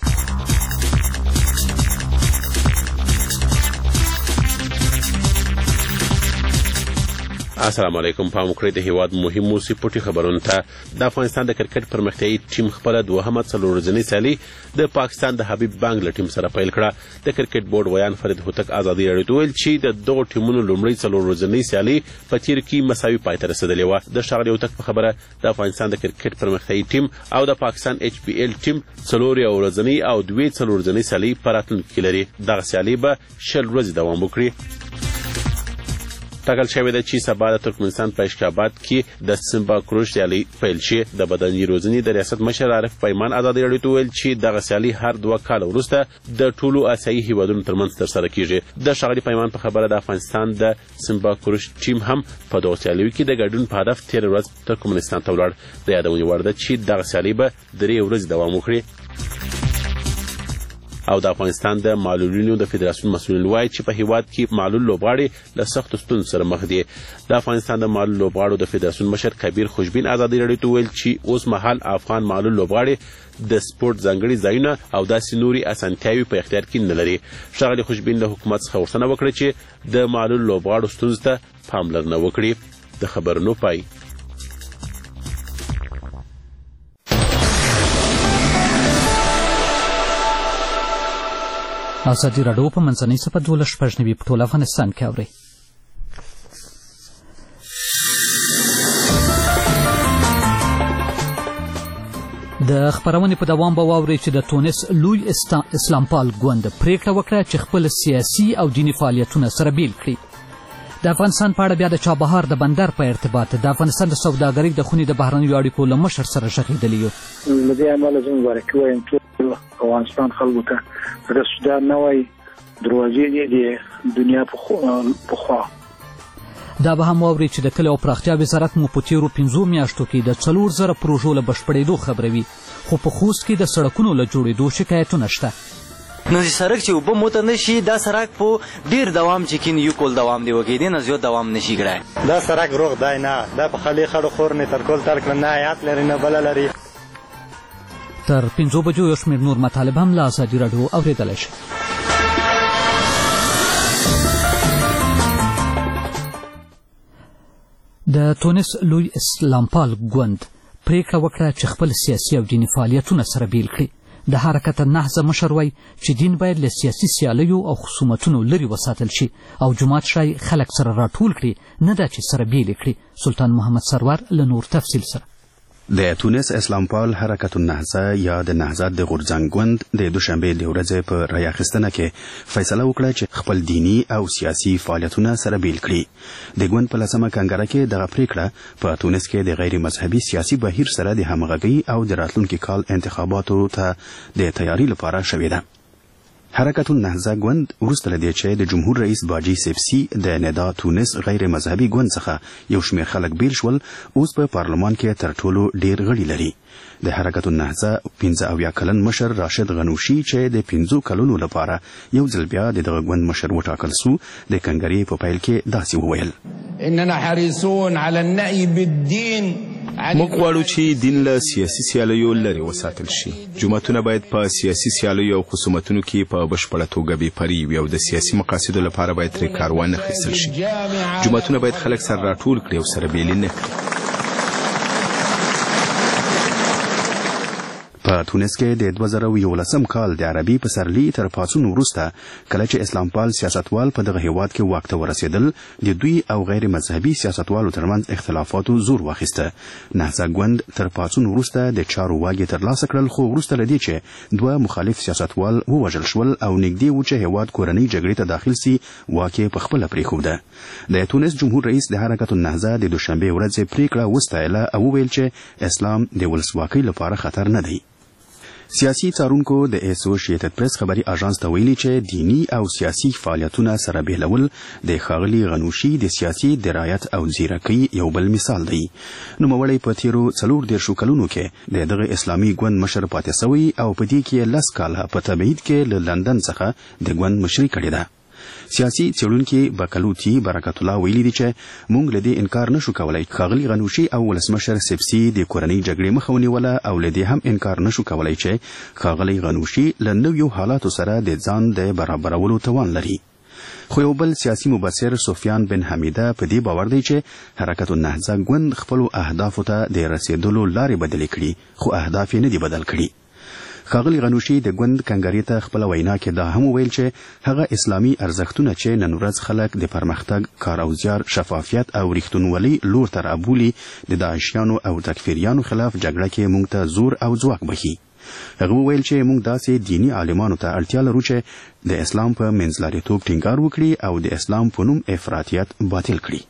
السلام علیکم. پام وکړئ د هیواد مهمو سپورتي خبرونو ته. د افغانستان د کرکټ پرمختیایي ټیم خپله دوهمه څلور ورځنۍ سیالي د پاکستان د حبیب بانګ له ټیم سره پیل کړه. د کرکټ بورډ ویان فرید هوتک ازادي راډیو ته ویل چې د دغو ټیمونو لومړۍ څلور ورځنۍ سیالي په تیر کې مساوي پای ته رسېدلې وه. د ښاغلي هوتک په خبره د افغانستان د کرکټ پرمختیایي ټیم او د پاکستان ایچ پی ایل ټیم څلور یو ورځنۍ او دوې څلور ورځنۍ سیالۍ په راتلونکي کې لري. دغه سیالۍ به شل ورځې دوام وکړي. ټاکل شوې ده چې سبا د ترکمنستان په اشکاباد کې د سمبا کروش سیالۍ پیل شي. د بدني روزنې د ریاست مشر عارف پیمان ازادي راډیو ته ویل چې دغه سیالۍ هر دوه کاله وروسته د ټولو اسیایي هیوادونو ترمنځ ترسره کیږي. د ښاغلي پیمان په خبره د افغانستان د سمبا کروش ټیم هم په دغو سیالیو کې د ګډون په هدف تېره ورځ ترکمنستان ته ولاړ. د یادونې وړ ده چې دغه سیالۍ به درې ورځې دوام وکړي. او د افغانستان د معلولینو د فدراسیون مسؤلین وایي چې په هیواد کې معلول لوبغاړي له سختو ستونزو سره مخ دي. د افغانستان د معلول لوبغاړو د فدراسیون مشر کبیر خوشبین ازادي راډیو ته ویل چې اوس مهال افغان معلول لوبغاړي د سپورت ځانګړي ځایونه او داسې نوري اسانتیاوې په اختیار کې نه لري. ښاغلي خوشبین له حکومت څخه غوښتنه وکړه چې د معلول لوبغاړو ستونزو ته پاملرنه وکړي. د خبرونو پای. ازادي راډیو په منځنۍ صفحه دولس شپږ نوي په ټول افغانستان کې اورئ. د خبرونې په دوام به واورئ چې د تونس لوی اسلامپال ګوند پریکړه وکړه چې خپل سیاسي او دیني فعالیتونه سره بیل کړي. د افغانستان په اړه بیا د چابهار د بندر په ارتباط د افغانستان د سوداګرۍ د خونې د بهرنیو اړیکو له مشر سره غږېدلي یو. له دې امله زه مبارکي وایم ټول افغانستان خلکو ته د سودان نوی دروازې دي د دنیا په خوا. دا به هم واورئ چې د کلي او پراختیا وزارت مو په تېرو پنځو میاشتو کې د څلور زره پروژو له بشپړېدو خبروي، خو په خوست کې د سړکونو له جوړېدو شکایتونه شته. نو سړک چې اوبه موته نشي، دا سړک په ډیر دوام چې کین یو کول دوام دی وکړي نه زیات دوام نشي کړای. دا سړک روغ دی نه، دا په خالي خړو خور نه تر کول تر کړه نه حیات لري نه بل لري. تر پنځو بجو یو شمېر نور مطالب هم له ازادي راډیو اورېدلی شئ. د تونس لوی اسلامپال ګوند پریکړه وکړه چې خپل سیاسي او دیني فعالیتونه سره بیل کړي. د حرکت النهضه مشر وایي چې دین باید له سیاسي سیالیو او خصومتونو لرې وساتل شي او جماعت شای خلک سره راټول کړي، نه دا چې سره بیل کړي. سلطان محمد سرور له نور تفصیل سره. د تونس اسلامپال حرکت النهضه یا د نهضت د غورځنګ ګوند د دوشنبه د ورځې په رای اخیستنه کې فیصله وکړه چې خپل دینی او سیاسي فعالیتونه سره بیل کړي. د ګوند په لسمه کنګره کې دغه پریکړه په تونس کې د غیر مذهبي سیاسي بهیر سره د همغږۍ او د راتلونکي کال انتخاباتو ته د تیاری لپاره شوې ده. حرکت النهضه ګوند وروسته له دې چې د جمهور رئیس باجی سیبسي د ندا تونس غیر مذهبي ګوند څخه یو شمېر خلک بیل شول، اوس په پارلمان کې تر ټولو ډیر غړي لري. د حرکت النهضه پنځه اویا کلن مشر راشد غنوشي چې د پنځو کلونو لپاره یو ځل بیا د دغه ګوند مشر وټاکل سو، د کنګرې په پیل کې داسې وویل: اننا حريصون على النأي بالدين. موږ غواړو چې دین له سیاسي سیالیو لرې وساتل شي. جماعتونه باید په سیاسي سیالیو او خصومتونو کې په بشپړه توګه بې پرې وي او د سیاسي مقاصدو لپاره باید ترې کار وانه اخیستل شي. جماعتونه باید خلک سره راټول کړي او سره بیلې نه کړي. په تونس کې د دوه زره یولسم کال د عربي پسرلي تر پاڅون وروسته کله چې اسلامپال سیاستوال په دغه هیواد کې واک ته ورسېدل، د دوی او غیر مذهبي سیاستوالو ترمنځ اختلافاتو زور واخیسته. نهضه ګوند تر پاڅون وروسته د چارو واګې ترلاسه کړل، خو وروسته له دې چې دوه مخالف سیاستوال ووژل شول او نږدې و چې هیواد کورنۍ جګړې ته داخل سي، واک یې پخپله پرېښوده. د تونس جمهور رئیس د حرکت النهضه د دوشنبې ورځې پریکړه وستایله او وویل چې اسلام د ولسواکۍ لپاره خطر نه دی. سیاسي څارونکو د اسوسییټډ پریس خبري اژانس ته ویلي چې دینی او سیاسي فعالیتونه سره بیلول د ښاغلي غنوشي د سیاسي درایت او ځیرکۍ یو بل مثال دی. نوموړی په تیرو څلور دېرشو کلونو کې د دغه اسلامي ګوند مشر پاتې سوی او په دې کې لس کاله په تبعید کې له لندن څخه د ګوند مشري کړې ده. سیاسي څېړونکي بکلوتي برکت الله ویلي دي چې موږ له دې انکار نشو کولای. ښاغلي غنوشي او ولسمشر سیبسي د کورنۍ جګړې مخه ونیوله او له دې هم انکار نشو کولای چې ښاغلي غنوشي له نویو حالاتو سره د ځان د برابرولو توان لري. خو یو بل سیاسي مبصر سفیان بن حمیده په دې باور دی چې حرکت النهضه ګوند خپلو اهدافو ته د رسیدلو لارې بدلې کړي، خو اهداف یې نه دي بدل کړي. ښاغلي غنوشي د ګوند کنګرې ته خپله وینا کې دا هم وویل چې هغه اسلامي ارزښتونه چې نن ورځ خلک د پرمختګ، کار او زیار، شفافیت او ریښتونولۍ لور ته رابولي، د داعشیانو او تکفیریانو خلاف جګړه کې موږ ته زور او ځواک بخي. هغه وویل چې موږ داسې دینی عالمانو ته اړتیا لرو چې د اسلام په منځلاریتوب ټینګار وکړي او د اسلام په نوم افراطیت باطل کړي.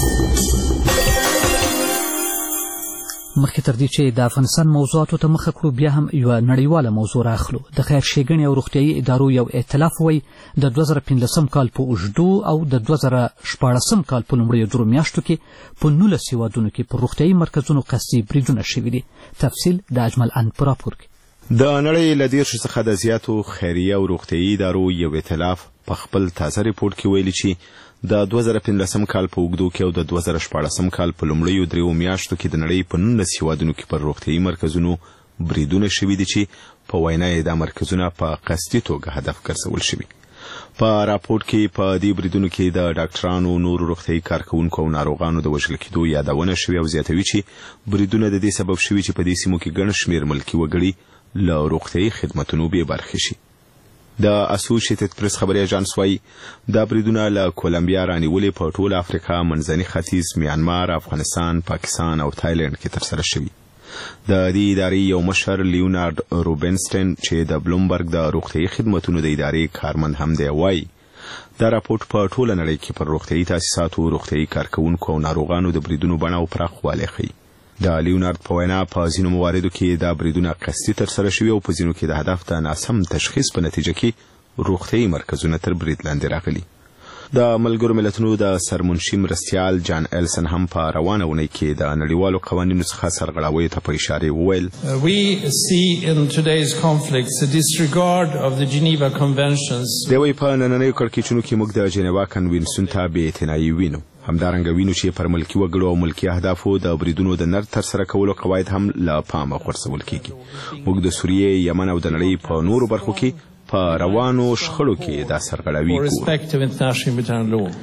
مخکې تر دې چې د افغانستان موضوعاتو ته مخه کړو، بیا هم یوه نړیواله موضوع راخلو. د خیر ښېګڼې او روغتیایي ادارو یو ائتلاف وایي د دوه زره پنځلسم کال په اوږدو او د دوه زره شپاړسم کال په لومړیو درو میاشتو کې په نولس هېوادونو کې په روغتیایي مرکزونو قصدي بریدونه شوي دي. تفصیل د اجمل ان په راپور کې. د نړۍ له دېرشو څخه د زیاتو خیریه او روغتیایي ادارو یو ائتلاف په خپل تازه ریپورټ کې ویلي چې د دوه زره پنځلسم کال په اوږدو کې او د دوه زره شپاړسم کال په لومړیو دریو میاشتو کې د نړۍ په نولس هېوادونو کې پر روغتیایي مرکزونو بریدونه شوي دي چې په وینا یې دا مرکزونه په قصدي توګه هدف ګرځول شوي. په راپورټ کې په دې بریدونو کې د ډاکټرانو، نورو روغتیایي کارکوونکو او ناروغانو د وژل کېدو یادونه شوې او زیاتوي چې بریدونه د دې سبب شوي چې په دې سیمو کې ګڼ شمېر ملکي وګړي له روغتیایي خدمتونو بې برخې شي. د اسوسییټډ پریس خبري اژانس وايي دا بریدونه له کولمبیا رانیولې په ټوله افریقا، منځني ختیځ، میانمار، افغانستان، پاکستان او تایلند کې ترسره شوي. د دې ادارې یو مشر لیونارد روبنسټین چې د بلومبرګ د روغتیایي خدمتونو د ادارې کارمند هم دی وايي دا راپورټ په ټوله نړۍ کې پر روغتیایي تاسیساتو، روغتیایي کارکوونکو او ناروغانو د بریدونو بڼه او پراخوالی ښیي. د لیونارد په وینا په ځینو مواردو کې دا بریدونه قصدي ترسره شوي او په ځینو کې د هدف د ناسم تشخیص په نتیجه کې روغتیایي مرکزونه تر برید لاندې راغلي. د ملګرو ملتونو د سرمنشي مرستیال جان ایلسن هم په روانه اونۍ کې د نړیوالو قوانینو څخه سرغړاویو ته په اشارې وویل We see in today's conflicts a disregard of the Geneva Conventions. دی وایي په نننیو کړکېچونو کې موږ د جنیوا کنوینسیون ته بې اعتنایي وینو. همدارنګه وینو چې پر ملکي وګړو او ملکي اهدافو د بریدونو د نر ترسره کولو قواعد هم له پامه غورځول کېږي. موږ د سوریې، یمن او د نړۍ په نورو برخو کې په روانو شخړو کې دا سرغړاوي ګورو.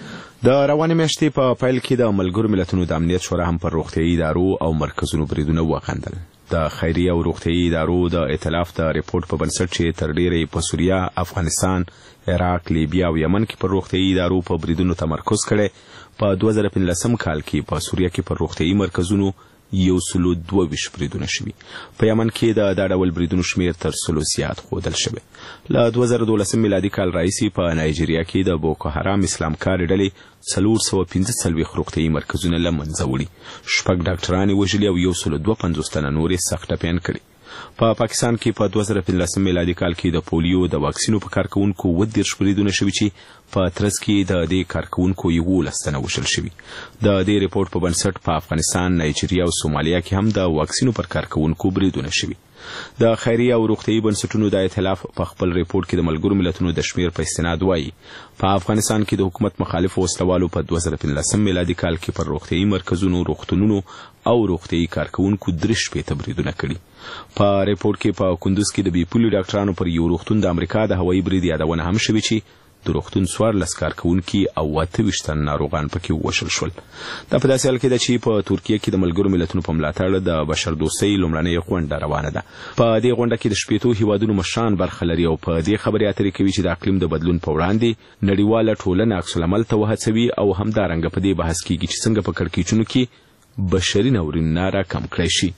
د روانې میاشتې په پیل کې د ملګرو ملتونو د امنیت شورا هم پر روغتیايي ادارو او مرکزونو بریدونه وغندل. د خیریه او روغتیايي ادارو د ائتلاف د ریپورت په بنسټ چې تر ډیره په سوریه، افغانستان، عراق، لیبیا او یمن کې پر روغتیايي ادارو په بریدونو تمرکز کړي، په دوه زره پنځلسم کال کې په سوریه کې پر روغتیايي مرکزونو یو سلو دوه ویشت بریدونه شوي. په یمن کې د دا ډول بریدونو شمیر تر سلو زیات ښودل شوی. له دوه زره دولسم میلادي کال راهیسې په نایجیریا کې د بوکو حرام اسلام کارې ډلې څلور سوه پنځه څلوېښت روغتیايي مرکزونه له منځه وړي، شپږ ډاکټران یې وژلي او یو سلو دوه پنځوس تنه نور یې سخت ټپیان کړي. په پاکستان کې په دوه زره پنځلسم میلادي کال کې د پولیو د واکسینو په کارکوونکو اووه دېرش بریدونه شوي چې په ترڅ کې د دې کارکوونکو یوولس تنه وژل شوي. د دې ریپورت په بنسټ په افغانستان، نایجیریا او سومالیا کې هم د واکسینو پر کارکوونکو بریدونه شوي. د خیریه او روغتیايي بنسټونو د ائتلاف په خپل ریپورت کې د ملګرو ملتونو د شمیر په استناد وایي په افغانستان کې د حکومت مخالف وسلوالو په دوه زره پنځلسم میلادي کال کې پر روغتیايي مرکزونو، روغتونونو او روغتیايي کارکوونکو درې شپېته بریدونه کړي. په ریپورت کې په کندوز کې د بي پولو ډاکټرانو پر یو روغتون د امریکا د هوایي برید یادونه هم شوې چې د روغتون څوارلس کارکوونکي او اته ویشت تن ناروغان پکې ووژل شول. دا په داسې حال کې ده چې په ترکیه کې د ملګرو ملتونو په ملاتړ د بشردوستۍ لومړنۍ غونډه روانه ده. په دې غونډه کې د شپېتو هیوادونو مشران برخه لري او په دې خبرې اترې کوي چې د اقلیم د بدلون په وړاندې نړیواله ټولنه عکس العمل ته وهڅوي او همدارنګه په دې بحث کېږي چې څنګه په کړکېچونو کې بشري ناورینونه راکم کړی شي.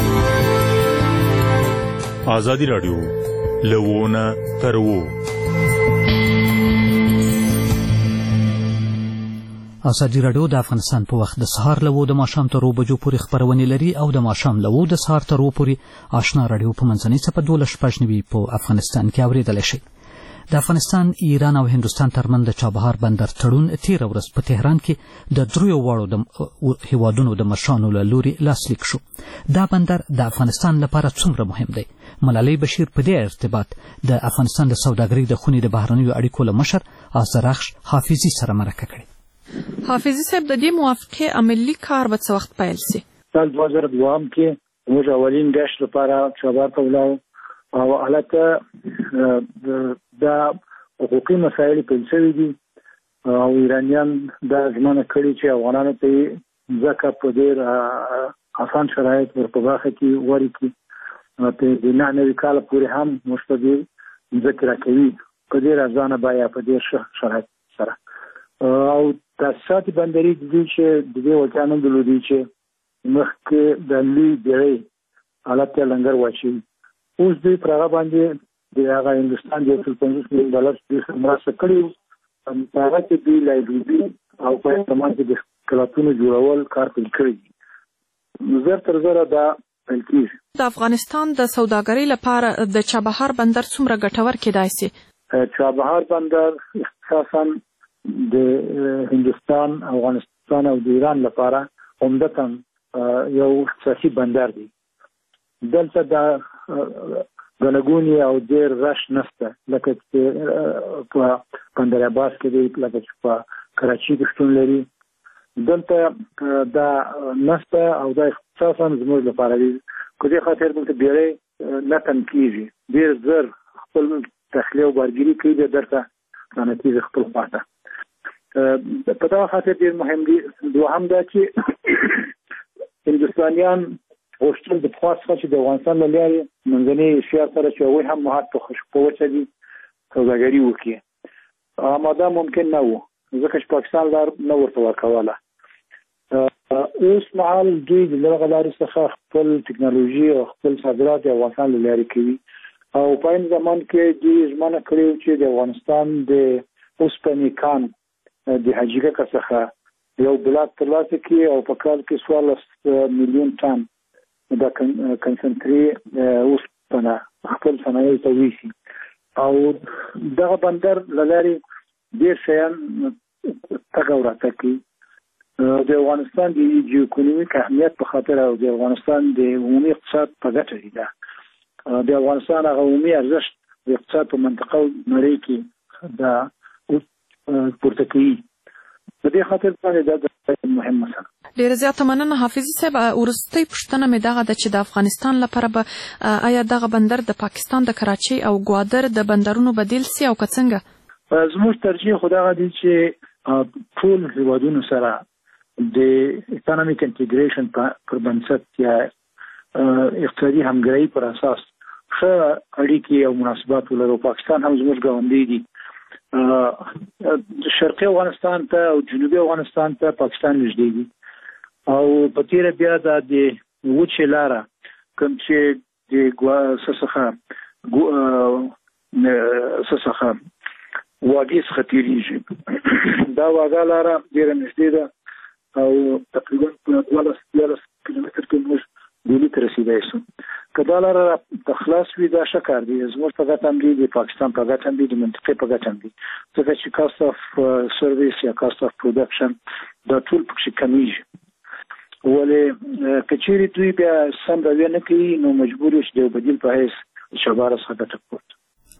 ازادي راډیو لوونه تر وو ازادي راډیو د افغانستان په وخت د سهار له د ماښام تر اوو بجو پورې خپرونې لري او د ماښام له د سهار تر اوو پورې آشنا راډیو په منځنۍ څپه دولس شپږ نوي په افغانستان کې اورېدلی شئ. د افغانستان، ایران او هندوستان ترمنځ د چابهار بندر تړون تېره ورځ په تهران کې د دریو واړو د هیوادونو د مشرانو له لوري لاسلیک شو. دا بندر د افغانستان لپاره څومره مهم دی؟ ملالۍ بشیر په دې ارتباط د افغانستان د سوداګرۍ د خونې د بهرنیو اړیکو له مشر آذرخش حافظي سره مرکه کړې. حافظي صاحب، د دې موافقې عملي کار به څه وخت پیل سي؟ سال دوه زره دوه کې موږ اولین ګشت لپاره چابهار ته ولاړو او هلته دا حقوقي مسایل پیل شوي دي او ایرانیان دا ژمنه کړې چې افغانانو ته ځکه په ډېر اسان شرایط ور په برخه کې ورکړي په دې نهه نوي کاله پورې هم موږ ته دې ځکه راکوي په ډېر ارزانه بیه په ډېر ښه شرایط سره. او تاسیسات بندري د دې چې د دې وړتیا نه درلودي چې مخکې د لوی بیړۍ حالت ته لنګر واچوي. اوس دوی پر هغه باندې د هغه هندوستان د یو سل پنځوس میلیون ډالر مرسته کړې په هغه کې دوی لایبرري او په استعمال کې د کلاتونو جوړول کار پیل کړی دي. زر تر زره دا پیل کېږي. د افغانستان د سوداګرۍ لپاره د چابهار بندر څومره ګټور کېدای سي؟ چابهار بندر اختصاصا د هندوستان، افغانستان او د ایران لپاره عمدتاً یو اساسي بندر دی. دلته د ګڼهګونې او ډېر رش نشته لکه چې په بندر عباس کې دی، لکه چې په کراچي کې شتون لري. دلته دا نشته او دا اختصاصاً زموږ لپاره دی. په دې خاطر دلته بیړۍ نه تم کېږي، ډېر زر خپل تخلیه او بارګیري کوي، بیا درته رانه کېږي خپل خواته. په دغه خاطر ډېر مهم دي. دوهم دا چې هندوستانیان غوښتل د پخوا څخه چې د افغانستان له لارې منځنۍ ایشیا سره چې هغوی هم مهات په وچه دي سوداګري وکړي، اما دا ممکن نه و ځکه چې پاکستان لار نه ورته ورکوله. اوس مهال دوی د دغه لارې څخه خپل ټکنالوژي او خپل صادرات د افغانستان له لارې کوي او په عین زمان کې دوی ژمنه کړې چې د افغانستان د اوسپنې کان د حاجیګه څخه یو بلاک ترلاسه کړي او په کال کې څوارلس میلیون ټن د کنسنټري اوسپنه خپل صنایعو ته ویسي او دغه بندر له لارې ډېر شیان تګ او راتګ کوي. د افغانستان د جیواکونومیک اهمیت په خاطر او د افغانستان د عمومي اقتصاد په ګټه دی. ده د افغانستان هغه عمومي ارزښت د اقتصاد په منطقه او نړۍ کې د پورته کوي. په دې خاطر باندې دا مهم مسله. ډېره زیاته مننه حافظي صاحب. وروستۍ پوښتنه مې دغه ده چې د افغانستان لپاره به آیا دغه بندر د پاکستان د کراچۍ او ګوادر د بندرونو بدیل سي او که څنګه؟ زموږ ترجیح خو دغه دی چې ټول هیوادونو سره د اکونومیک انټیګریشن پر بنسټ یا اقتصادي همکارۍ پر اساس ښه اړیکې او مناسبات ولرو. پاکستان هم زموږ ګاونډی دی. شرقي افغانستان ته او جنوبي افغانستان ته پاکستان نږدې دی او په تیره بیا د وچې لاره کوم چې د څخه څخه واګې څخه تېرېږي دا واګه لاره ډېره نږدې ده او تقریبا په دولس دیارلس کیلومتر کې موږ ډیلي ته رسېدای شو. که دا لاره خلاص وي دا ښه کار دی. زموږ په ګټه هم دی، د پاکستان په ګټه هم دی، د منطقې په ګټه هم دی، ځکه چې کاست اف سرویس یا کاست اف پروډکشن دا ټول پکې کمیږي. ولې که چیرې دوی بیا سم رویه نه کوي نو مجبور یو چې د یو بدیل په حیث شباره څخه ګټه پورته.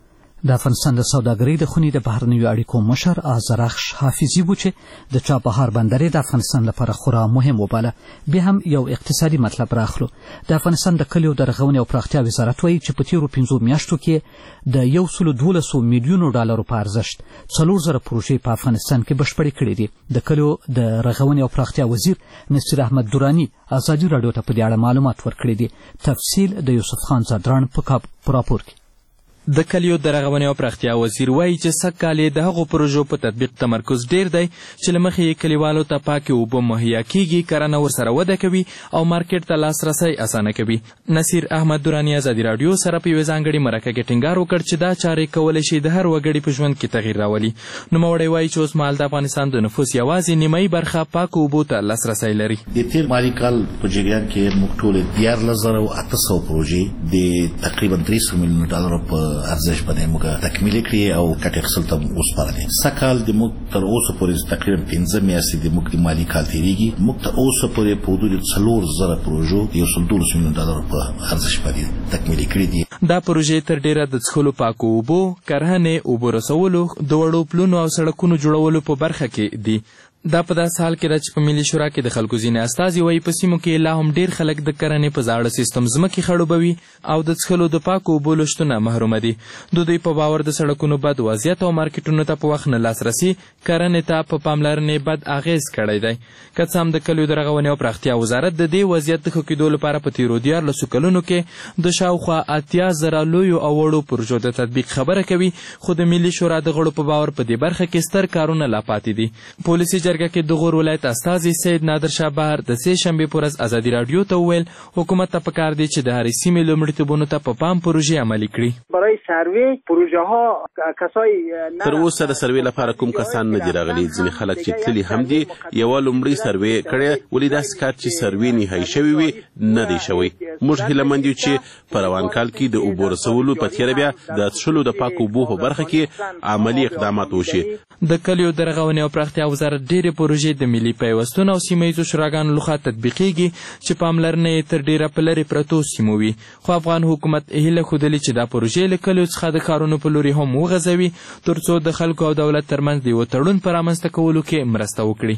د افغانستان د سوداګرۍ د خونې د بهرنیو اړیکو مشر آذرخش حافظي بو چې د چابهار بندر د افغانستان لپاره خورا مهم وباله. بیا هم یو اقتصادي مطلب راخلو. د افغانستان د کلیو د رغونې او پراختیا وزارت وایي چې په تیرو پنځو میاشتو کې د یو سلو دولسو میلیونو ډالرو په ارزښت څلور زره پروژې په افغانستان کې بشپړې کړې دي. د کلیو د رغونې او پراختیا وزیر نصیر احمد درانی ازادي راډیو ته په دې اړه معلومات ورکړي دي. تفصیل د یوسف خان زادران په راپور کې. د کلیو د رغونې او پراختیا وزیر وایي چې سږ کال د هغو پروژو په تطبیق تمرکز ډیر دی چې له مخې یې کلیوالو ته پاکې اوبه مهیا کیږي، کرنه ورسره وده کوي او مارکیټ ته لاسرسی اسانه کوي. نصیر احمد درانی ازادي راډیو سره په یوې ځانګړې مرکه کې ټینګار وکړ چې دا چارې کولی شي د هر وګړي په ژوند کې تغیر راولي. نوموړی وایي چې اوس مهال د افغانستان د نفوس یوازې نیمایي برخه پاکو اوبو ته لاسرسی لري. د تیر مالي کال په جریان کې موږ ټول دیارلس زره او اته سوه پروژې د تقریبا درې سوه میلیونو ډالرو په ارزښت باندې موږ تکمیل کړې او کټ اخیستل ته وسپارلې. سږکال د موږ تر اوسه پورې تقریبا پنځه میاشتې د موږ د مالي کال تېرېږي. موږ تر اوسه پورې په حدود څلور زره پروژو یو سل دولس میلیون ډالرو په ارزښت باندې تکمیل کړې دي. دا پروژې تر ډیره د څښلو پاکو اوبو، کرهنې، اوبو رسولو، د وړو پلونو او سړکونو جوړولو په برخه کې دي. دا په داسې حال کې ده چې په ملي شورا کې د خلکو ځینې استازي وایي په سیمو کې لا هم ډېر خلک د کرنې په زاړه سیستم ځمکې خړوبوي او د څښلو د پاکو اوبو له شتونه محرومه دي. د دوی په باور د سړکونو بد وضعیت او مارکیټونو ته په وخت نه لاسرسي کرنې ته په پاملرنې بد اغیز کړی دی. که څه هم د کلیو د رغونې او پراختیا وزارت د دې وضعیت د ښه کېدو لپاره په تېرو دیارلسو کلونو کې د شاوخوا اتیا زره لویو او وړو پروژو د تطبیق خبره کوي، خو د ملي شورا د غړو په باور په دې برخه کې ستر کارونه لا پاتې دي. پولیسي جرګه کې د غور ولایت استازي سید نادر شاه بهر د سې شنبې په ورځ ازادي راډیو ته وویل حکومت ته پکار دی چې د هرې سیمې لومړیتوبونو ته په پام پروژې عملي کړي. برای سروې پروژه ها کسای تر اوسه د سروې لپاره کوم کسان نه دي راغلي. ځینې خلک چې تللي هم دي یوه لومړی سروې کړې، ولې داسې کار چې سروې نهایي شوی وي نه دی شوی. موږ هیله مند یو چې په روان کال کې د اوبو رسولو په تیره بیا د څښلو د پاکو اوبو په برخه کې عملي اقدامات وشي. د کلیو د رغونې او پراختیا وزارت ډېرې پروژې د ملي پیوستون او سیمه ییزو شوراګانو لخوا تطبیقیږي چې پاملرنه یې تر ډېره په لرې پرتو سیمو وي. خو افغان حکومت هیله ښودلې چې دا پروژې له کلیو څخه د کارونو په لوري هم وغځوي تر څو د خلکو او دولت ترمنځ د یوه تړون په رامنځته کولو کې مرسته وکړي.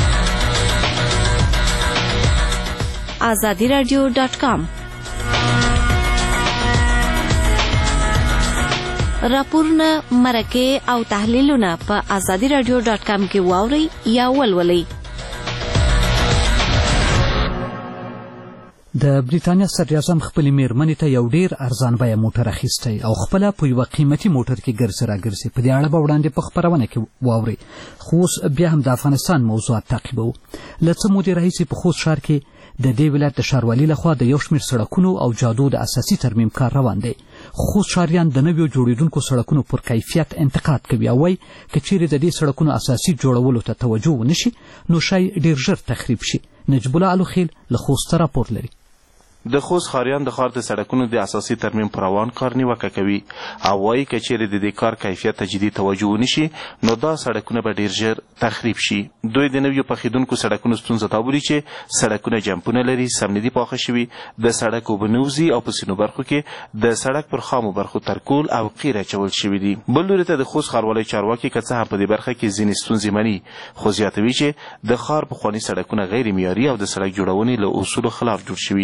ازادي راډیو ډاټ کام راپورونه، مرکې او تحلیلونه په ازادي راډیو ډاټ کام کې واورئ یا ولولئ. د بریتانیا صدراعظم خپلې میرمنې ته یو ډیر ارزان بیه موټر اخیستی او خپله په یوه قیمتي موټر کې ګرځي راګرځي. په دې اړه به وړاندې په خپرونه کې واورئ. خو اوس بیا هم د افغانستان موضوعات تعقیبوو. له څه مودې راهیسې په خوست ښار کې د دې ولایت د ښاروالۍ لخوا د یو شمېر سړکونو او جادو د اساسي ترمیم کار روان دی. خوست ښاریان د نویو جوړېدونکو سړکونو پر کیفیت انتقاد کوي او وایي که چیرې د دې سړکونو اساسي جوړولو ته توجه ونه شي نو شاید ډېر ژر تخریب شي. نجیب الله الوخیل له خوسته راپور لري. د خوست ښاریان د ښار د سړکونو د اساسي ترمیم پر روان کار نیوکه کوي او وایي که چیرې د دې کار کیفیت ته جدي توجه ونه شي نو دا سړکونه به ډېر ژر تخریب شي. دوی د نویو پخېدونکو سړکونو ستونزه دا بولي چې سړکونه جمپونه لري، سم نه دي پاخه شوي، د سړک اوبه نه وځي او په ځینو برخو کې د سړک پر خامو برخو ترکول او قیر اچول شوي دي. بل لوري ته د خوست ښاروالۍ چارواکي که څه هم په دې برخه کې ځینې ستونزې مني خو زیاتوي چې د ښار پخواني سړکونه غیر معیاري او د سړک جوړونې له اصولو خلاف جوړ شوي.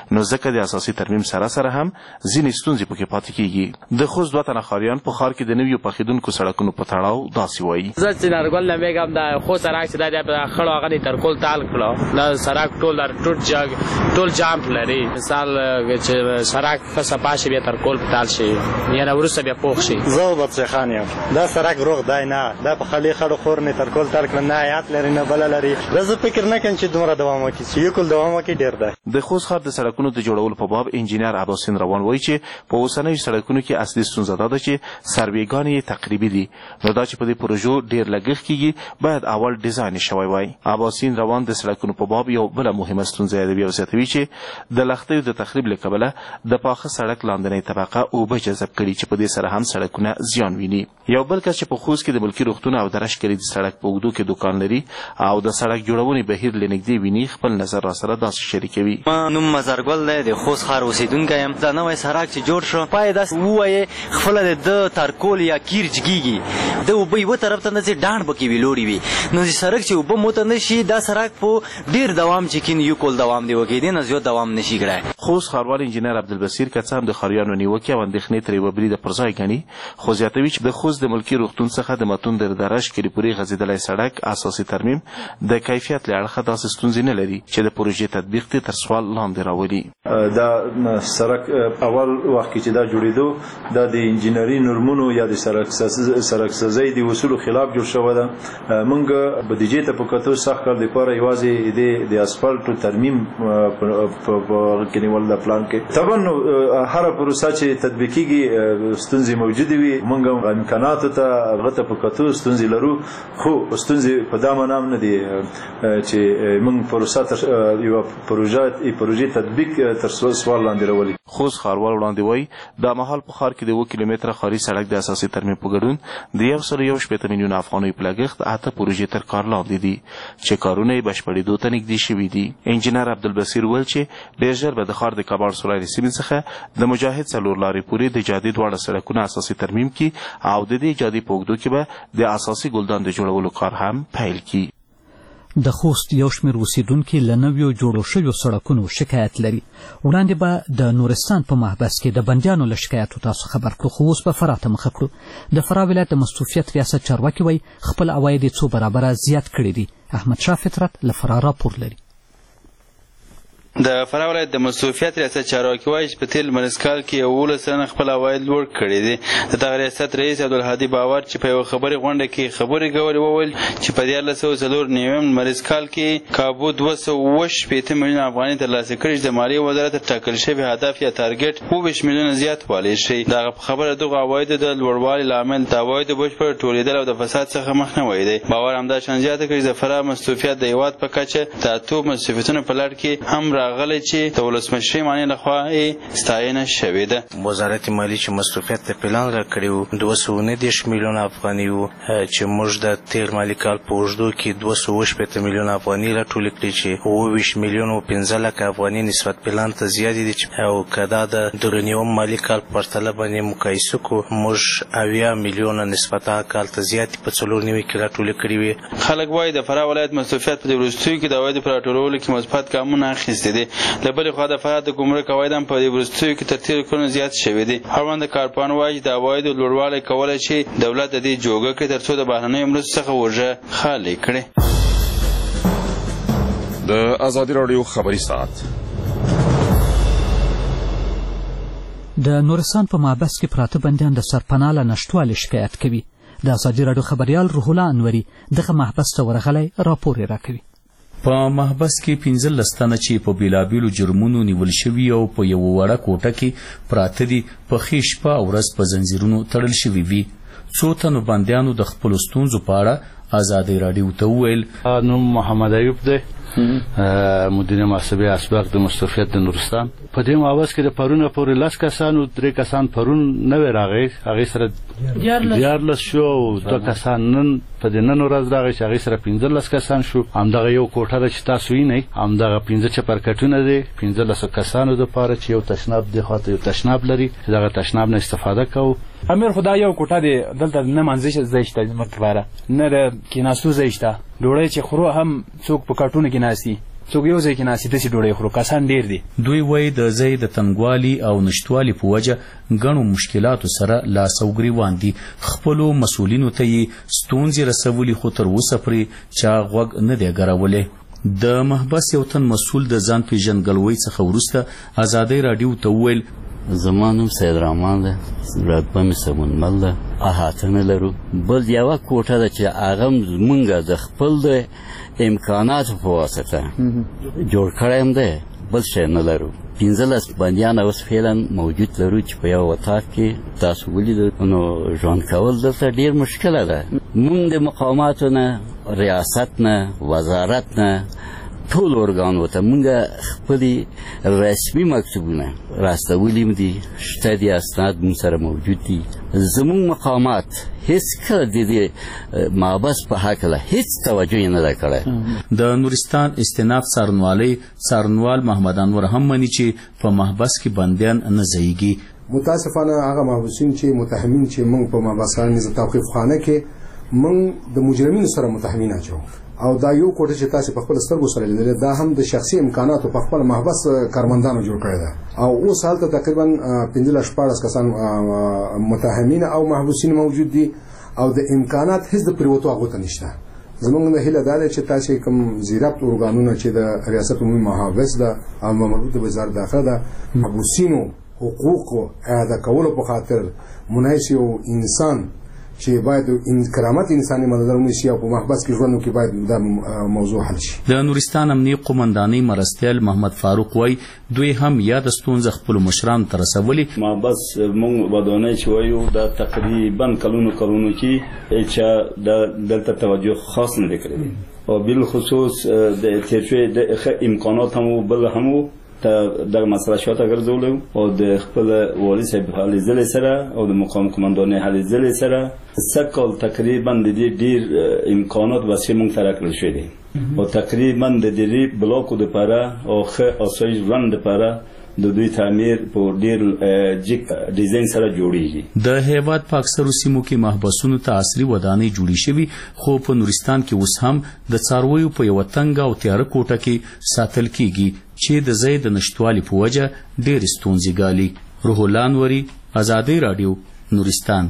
نو ځکه د اساسي ترمیم سره سره هم ځینې ستونزې پکې پاتې کیږي. د خوست دوه تنه ښاریان په ښار کې د نویو پخېدونکو سړکونو په تړاو داسې وایي. زه چې نارګل نه میږم د خوست سړک چې دا د خړو هغه تر کول تال کړو دا سړک ټول در ټوټ جګ ټول جام لري. مثال چې سړک په صفا شي بیا تر کول تال شي یا ورسره بیا پوښ شي. زه بدر خان یم. دا سړک روغ دی نه دا په خالي خړو خور نه تر کول تر کړه نه حیات لري نه بل لري. زه فکر نه کوم چې دومره دوام وکړي چې یو کول دوام وکړي ډیر ده. د خوست ښار د سړکونو د جوړولو په باب انجینر عباسین روان وایي چې په اوسنیو سړکونو کې اصلي ستونزه دا ده چې سروېګانې یې تقریبي دي. نو دا چې په دې پروژو ډیر لګښت کیږي باید اول ډیزاین شوی وای. عباسین روان د سړکونو په باب یو بل مهمه ستونزه یادوي او زیاتوي چې د لښتیو د تخریب له کبله د پاخه سړک لاندنۍ طبقه اوبه جذب کړي چې په دې سره هم سړکونه زیان ویني. یو بل کس چې په خوست کې د ملکي روغتون او د رشک کلیدي سړک په اوږدو کې دکان لري او د سړک جوړونې بهیر له نږدې ویني خپل نظر را سره داسې شریکوي. ما نوم مزرګل دی د خوست ښار اوسېدونکی یم. دا نوی سړک چې جوړ شو پای داسې ووایې خپله د ترکول یا کیر جګېږي د اوبه یوه طرف ته نه ځي ډانډ پکې وي لوړې وي. نو چې سړک چې اوبه موته نه شي دا سړک په ډېر دوام چې کین یو کول دوام دی وکړي نه زیات دوام نشي کړی. خوست ښاروال انجینر عبدالبصیر که څه هم د ښاریانو نیوکې او اندېښنې ترې یوه بریده پر ځای ګڼي خو زیاتوي چې د خوست د ملکي روغتون څخه د متون د درش کلي پورې غځېدلی سړک اساسي ترمیم د کیفیت له اړخه داسې ستونزې نه لري چې د پروژې تطبیق ته تر سوال لاندې راولي. دا سړک اول وخت کې چې دا جوړېدو دا د انجینري نورمونو یا د سړک سازۍ د اصولو خلاف جوړ شوی ده. موږ بودیجې ته په کتو سخت کار دپاره یوازې د اسفالټو ترمیم په کې نیول د پلان کې طبعا هره پروسه چې تطبیق کېږي ستونزې موجودې وي. موږ امکاناتو ته هغه ته په کتو ستونزې لرو خو ستونزې په دا معنا هم نه دي چې موږ پروسه تر یوه پروژه پروژې تطبیق تر سوال لاندې راولي. خوست ښاروال وړاندې وایي دا مهال په ښار کې د اووه کیلومتره ښاري سړک د اساسي ترمیم په ګډون د یو سل یو شپېته میلیونه افغانیو په لګښت اته پروژې تر کار لاندې دي چې کارونه یې بشپړېدو ته نږدې شوي دي. انجینر عبدالبصیر ویل چې ډېر ژر به د ښار د کباړ سولاري سیمې څخه د مجاهد څلور لارې پورې د جادې دواړه سړکونه اساسي ترمیم کړي او د دې جادې په اوږدو کې به د اساسي ګلدان د جوړولو کار هم پیل کړي. د خوست یو شمېر اوسېدونکي له نویو جوړو شویو سړکونو شکایت لري. وړاندې به د نورستان په محبس کې د بندیانو له شکایتو تاسو خبر کړو خو اوس به فراه ته مخه کړو. د فراه ولایت د مستوفیت ریاست چارواکي وایي خپل عواید یې څو برابره زیات کړي دي. احمدشاه فطرت له فراه راپور لري. د فراه ولایت د مستوفیت ریاست چارواکي وایي چې په تېر لمریز کال کې یولس سلنه خپل عواید لوړ کړي دي. د دغه ریاست رئیس عبدالهادي باور چې په یوه خبري غونډه کې خبرې کولې وویل چې په دیارلس سوه څلور نویم لمریز کال کې کابو دوه سوه اووه شپېته میلیونه افغانۍ ترلاسه کړي چې د مالیې وزارت ټاکل شوي هدف یا تارګټ اوه ویشت میلیونه زیات والی شي. دغه په خبره دغو عوایدو د لوړوالي لامل د عوایدو بشپړ ټولېدل او د فساد څخه مخنیوی دی. باور همداشان زیاته کړي چې د فراه مستوفیت د هېواد په کچه د اتو مستوفیتونو په لړ کې هم راغلی چې ولسمشرۍ معنی لخوا یې ستاینه شوې ده. وزارت مالی چې مستوفیت ته پلان راکړی و دوه سوه نهه دېرش میلیونه افغانۍ و چې موږ د تېر مالي کال په اوږدو کې دوه سوه اووه شپېته میلیونه افغانۍ راټولې کړې چې اووه ویشت میلیونه او پنځه لکه افغانۍ نسبت پلان ته زیاتې دي او که دا د درېنیوم مالي کال په پرتله باندې مقایسه کړو موږ اویا میلیونه نسبت هغه کال ته زیاتې په څلور نوي کې راټولې کړې وې. خلک وایي د فراه ولایت مستوفیت په دې وروستیو کې د عوایدو په راټولولو کې مثبت ګامونه اخیستي دي. له بلې خوا د فراه د ګمرک عواید هم په دې وروستیو کې تر تېرو کلونو زیات شوي دي. اړوند کارپوهان وایي چې د عوایدو لوړوالی کولی شي دولت د دې جوګه کړي تر څو د بهرنیو مرستو څخه وږه خالي کړي. د ازادي راډیو خبري ساعت. د نورستان په محبس کې پراته بندیان د سرپناه له نشتوالي شکایت کوي. د ازادي راډیو خبریال روح الله انوري دغه محبس ته ورغلی راپور یې راکوي. په محبس کې پنځلس تنه چې په بیلابیلو جرمونو نیول شوي او په یوه وړه کوټه کې پراته دي په ښې شپه او ورځ په زنځیرونو تړل شوي وي. څو تنو بندیانو د خپلو ستونزو په اړه ازادي راډیو ته وویل. نوم محمد ایوب دی، مدیر محاسبې اسباق د مستوفیت د نورستان. په دې محبس کې د پرونه پورې لس کسانو درې کسان پرون نوی راغی هغې سره دیارلس شو او دوه کسان نن په دې نن ورځ راغی چې هغې سره پنځلس کسان شو. همدغه یو کوټه ده چې تاسو وینئ همدغه پنځه چپرکټونه دی پنځلسو کسانو دپاره چې یو تشناب دې خواته یو تشناب لري چې دغه تشناب نه استفاده کوو. امیر خدا یو کوټه دی دلته نه منځي ځای شته زموږ لپاره نه د کېناستو ځای شته ډوډۍ چې خورو هم څوک په کټونو کې ناستي څوک یو ځای کې ناستې داسې ډوډۍ خورو، کسان ډېر دي. دوی وایي د ځای د تنګوالي او نشتوالي په وجه ګڼو مشکلاتو سره لاس او ګریوان دي. خپلو مسؤلینو ته یې ستونزې رسولي خو تر اوسه پرې چا غوږ نه دی ګرولی. د محبس یو تن مسؤل د ځان پیژندګلوۍ څخه وروسته ازادۍ راډیو ته وویل زما نوم سید رحمان ده، رتبه مې سمونمل ده، احاطه نه لرو. بل یوه کوټه ده چې هغه مونږ د خپل د امکاناتو په واسطه جوړ کړی یم دی، بل شی نه لرو. پنځلس بندیان اوس فعلا موجود لرو چې په یو اتاق کې تاسو ولیدل. نو ژوند کول دلته ډېر مشکله ده. مونږ د مقاماتو نه، ریاست نه، وزارت نه، ټول ارګانو ته مونږ خپلې رسمي مکتوبونه راستولي دي، شته دي، اسناد مونږ سره موجود دي. زمونږ مقامات هیڅکله د دې محبس په هکله هیڅ توجه یې نه ده کړې. د نورستان استیناف څارنوالۍ څارنوال محمد انور هم مني چې په محبس کې بندیان نه ځایږي. متاسفانه هغه محبوسین چې متهمین چې مونږ په محبسخانه توقیف خانه کې مونږ د مجرمینو سره متهمین اچو، او دا یو کوټه چې تاسو په خپل سترګو سره لیدل دا هم د شخصي امکاناتو په خپل محبس کارمندانو جوړ کړی ده. او اوس حالت تقریبا پنځلس شپاړس کسان متهمین او محبوسین موجود دي، او د امکانات هیڅ د پریوتو هغه ته نشته. زمونږ د هیله دا ده چې تاسو کوم زیرابط ارګانونه چې د ریاست عمومي محافظ ده او مربوطه وزارت داخله ده محبوسینو حقوق ادا کولو په خاطر مناسب انسان چې باید کرامت انساني مدلرونی شي او په محبس کې ژوند کې باید دا موضوع حل شي. د نورستان امنیه قومندانۍ مرستیال محمد فاروق وای دوی هم یاد ستونزه خپل مشران تر رسولي. محبس مونږ ودانۍ چې وایو دا تقریبا کلونو کلونو کې چې د دلته توجه خاص نه کړی او بل خصوص د تیرچوي د امکانات هم بل هم ته د مسله شاته ګرځولو او د خپل والي صاحب حالي ځلې سره او د مقام قومندانۍ حالي ځلې سره سکل تقریبا د دې ډیر امکانات واسه مونږ سره کړل شوی دي او تقریبا د دې بلاکو د پاره او خه اسایش وند لپاره د دوی تعمیر په ډیر جیک ډیزاین سره جوړیږي. د هیواد په اکثرو سیمو کې محبسونو ته عصري ودانۍ جوړې شوي، خو په نورستان کې اوس هم د څارویو په یوه تنګه او تیاره کوټه کې ساتل کیږي چې د ځای د نشتوالي په وجه ډېرې ستونزې ګالي. روح الله انوري، ازادۍ راډیو، نورستان.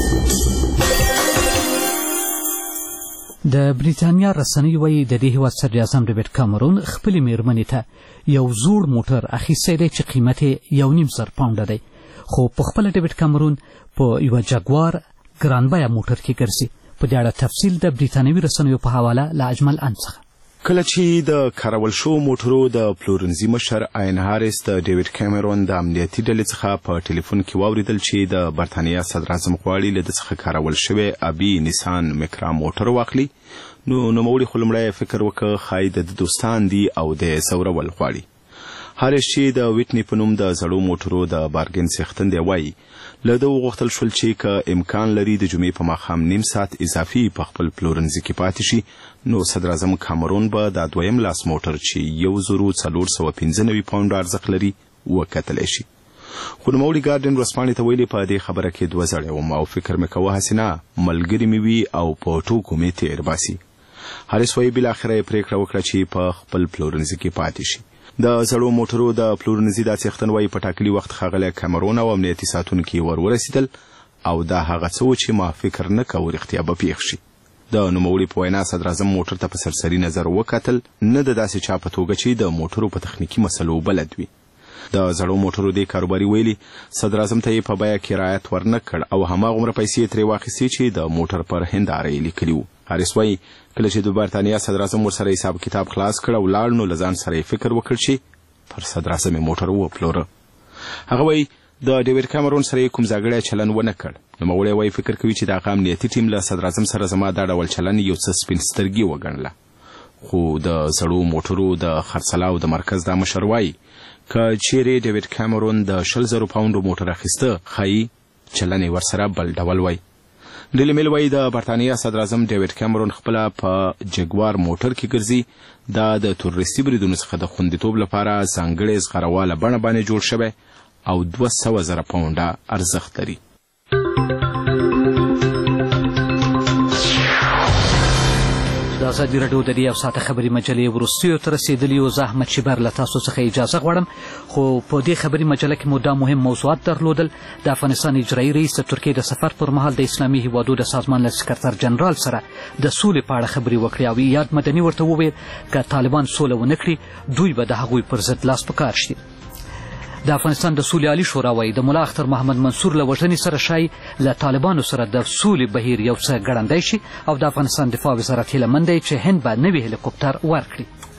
د بریتانیا رسنۍ وایي د دې هېواد صدر اعظم ډیوډ کامرون خپلې مېرمنې ته یو زوړ موټر اخیستی دی چې قیمت یې یو نیم زر پاونډه دی، خو په خپله ډیوډ کامرون په یوه جګوار ګرانبیه موټر کې ګرځي. په دې اړه تفصیل د بریتانوي رسنیو په حواله له اجمل ان څخه. کله چې د کارول شو موټرو د پلورنځي مشر آین هاریس د ډیوډ کامرون د امنیتي ډلې څخه په ټلیفون کې واوریدل چې د برتانیا صدر اعظم غواړي له ده څخه کارول شوی ابي نیسان میکرا موټر واخلي، نو نوموړي خو لومړی فکر وکړ ښایي د دوستان دي او د ثورول غواړي. هاریس چې د ویټني په نوم د زړو موټرو د بارګین څښتن دی وایي له ده وغوښتل شول چې که امکان لري د جمعې په ماښام نیم ساعت اضافي په خپل پلورنځي کې پاتې شي، نو صدر اعظم کامرون به دا دویم لاس موټر چې یو زرو څلور سوه پنځه نوي پاونډه ارزښت لري وکتلی شي. خو نوموړي ګارډین ورځپاڼې ته ویلي په دې خبره کې دوه زړی وم او فکر مې کوه هسې نه ملګري مې وي او په ټوکو مې تېر باسي. هاریس وایي بالاخره یې پرېکړه وکړه چې په خپل پلورنځي کې پاتې شي. د زړو موټرو د پلورنځي دا څښتن وایي په ټاکلي وخت ښاغلی کامرون او امنیتي ساتونکي ور ورسېدل او دا هغه څه و چې ما فکر نه کوو رښتیا به پېښ شي. د نوموړي په وینا صدر اعظم موټر ته په سرسري نظر وکتل، نه د داسې چا په توګه چې د موټرو په تخنیکي مسلو بلد وي. د زړو موټرو دې کاروباري ویلي صدر اعظم ته یې په بیه کې رعایت ورنه کړ او هماغومره پیسې یې ترې واخیستې چې د موټر پر هنداره یې لیکلي وو. هاریس وایي کله چې د برتانیا صدر اعظم ورسره حساب کتاب خلاص کړ او لاړ، نو له ځان سره یې فکر وکړ چې پر صدر اعظم یې موټر وپلوره. هغه وایي د ډیوډ کامرون سره کوم ځانګړی چلن ونه کړ. نوموړی وایي فکر کوي چې د هغه امنیتي ټیم له صدر اعظم سره زما دا ډول چلن یو څه سپین سترګي وګڼله. خو د زړو موټرو د خرڅلاو د مرکز دا مشر وایي که چیرې ډیوډ کامرون د شل زرو پاونډو موټر اخیسته ښایي چلن یې ورسره بل ډول وای. ډیلی میل وایي د برتانیا صدر اعظم ډیوډ کامرون خپله په جګوار موټر کې ګرځي. دا د تورستي بریدونو څخه د خوندیتوب لپاره ځانګړې زغرواله بڼه باندې جوړ شوی او دوه سوه زره پاونډه ارزښت لري. د ازادي راډیو د دې یو ساعته خبري مجلې وروستیو ته رسېدلي یو زه احمد شیبر له تاسو څخه اجازه غواړم خو په دې خبري مجله کې مو دا مهم موضوعات درلودل د افغانستان اجرایي رئیس د ترکیې د سفر پر مهال د اسلامي هیوادو د سازمان له سکرتر جنرال سره د سولې په اړه خبرې وکړې او ایاد مدني ورته وویل که طالبان سوله ونه کړي دوی به د هغوی پر ضد لاس په کار شي. د افغانستان د سولې عالي شورا وایي د ملا اختر محمد منصور له وژنې سره ښایي له طالبانو سره د سولې بهیر یو څه ګړندی شي او د افغانستان دفاع وزارت هیله مند دی چې هند به نوي هلیکوپټر ورکړي.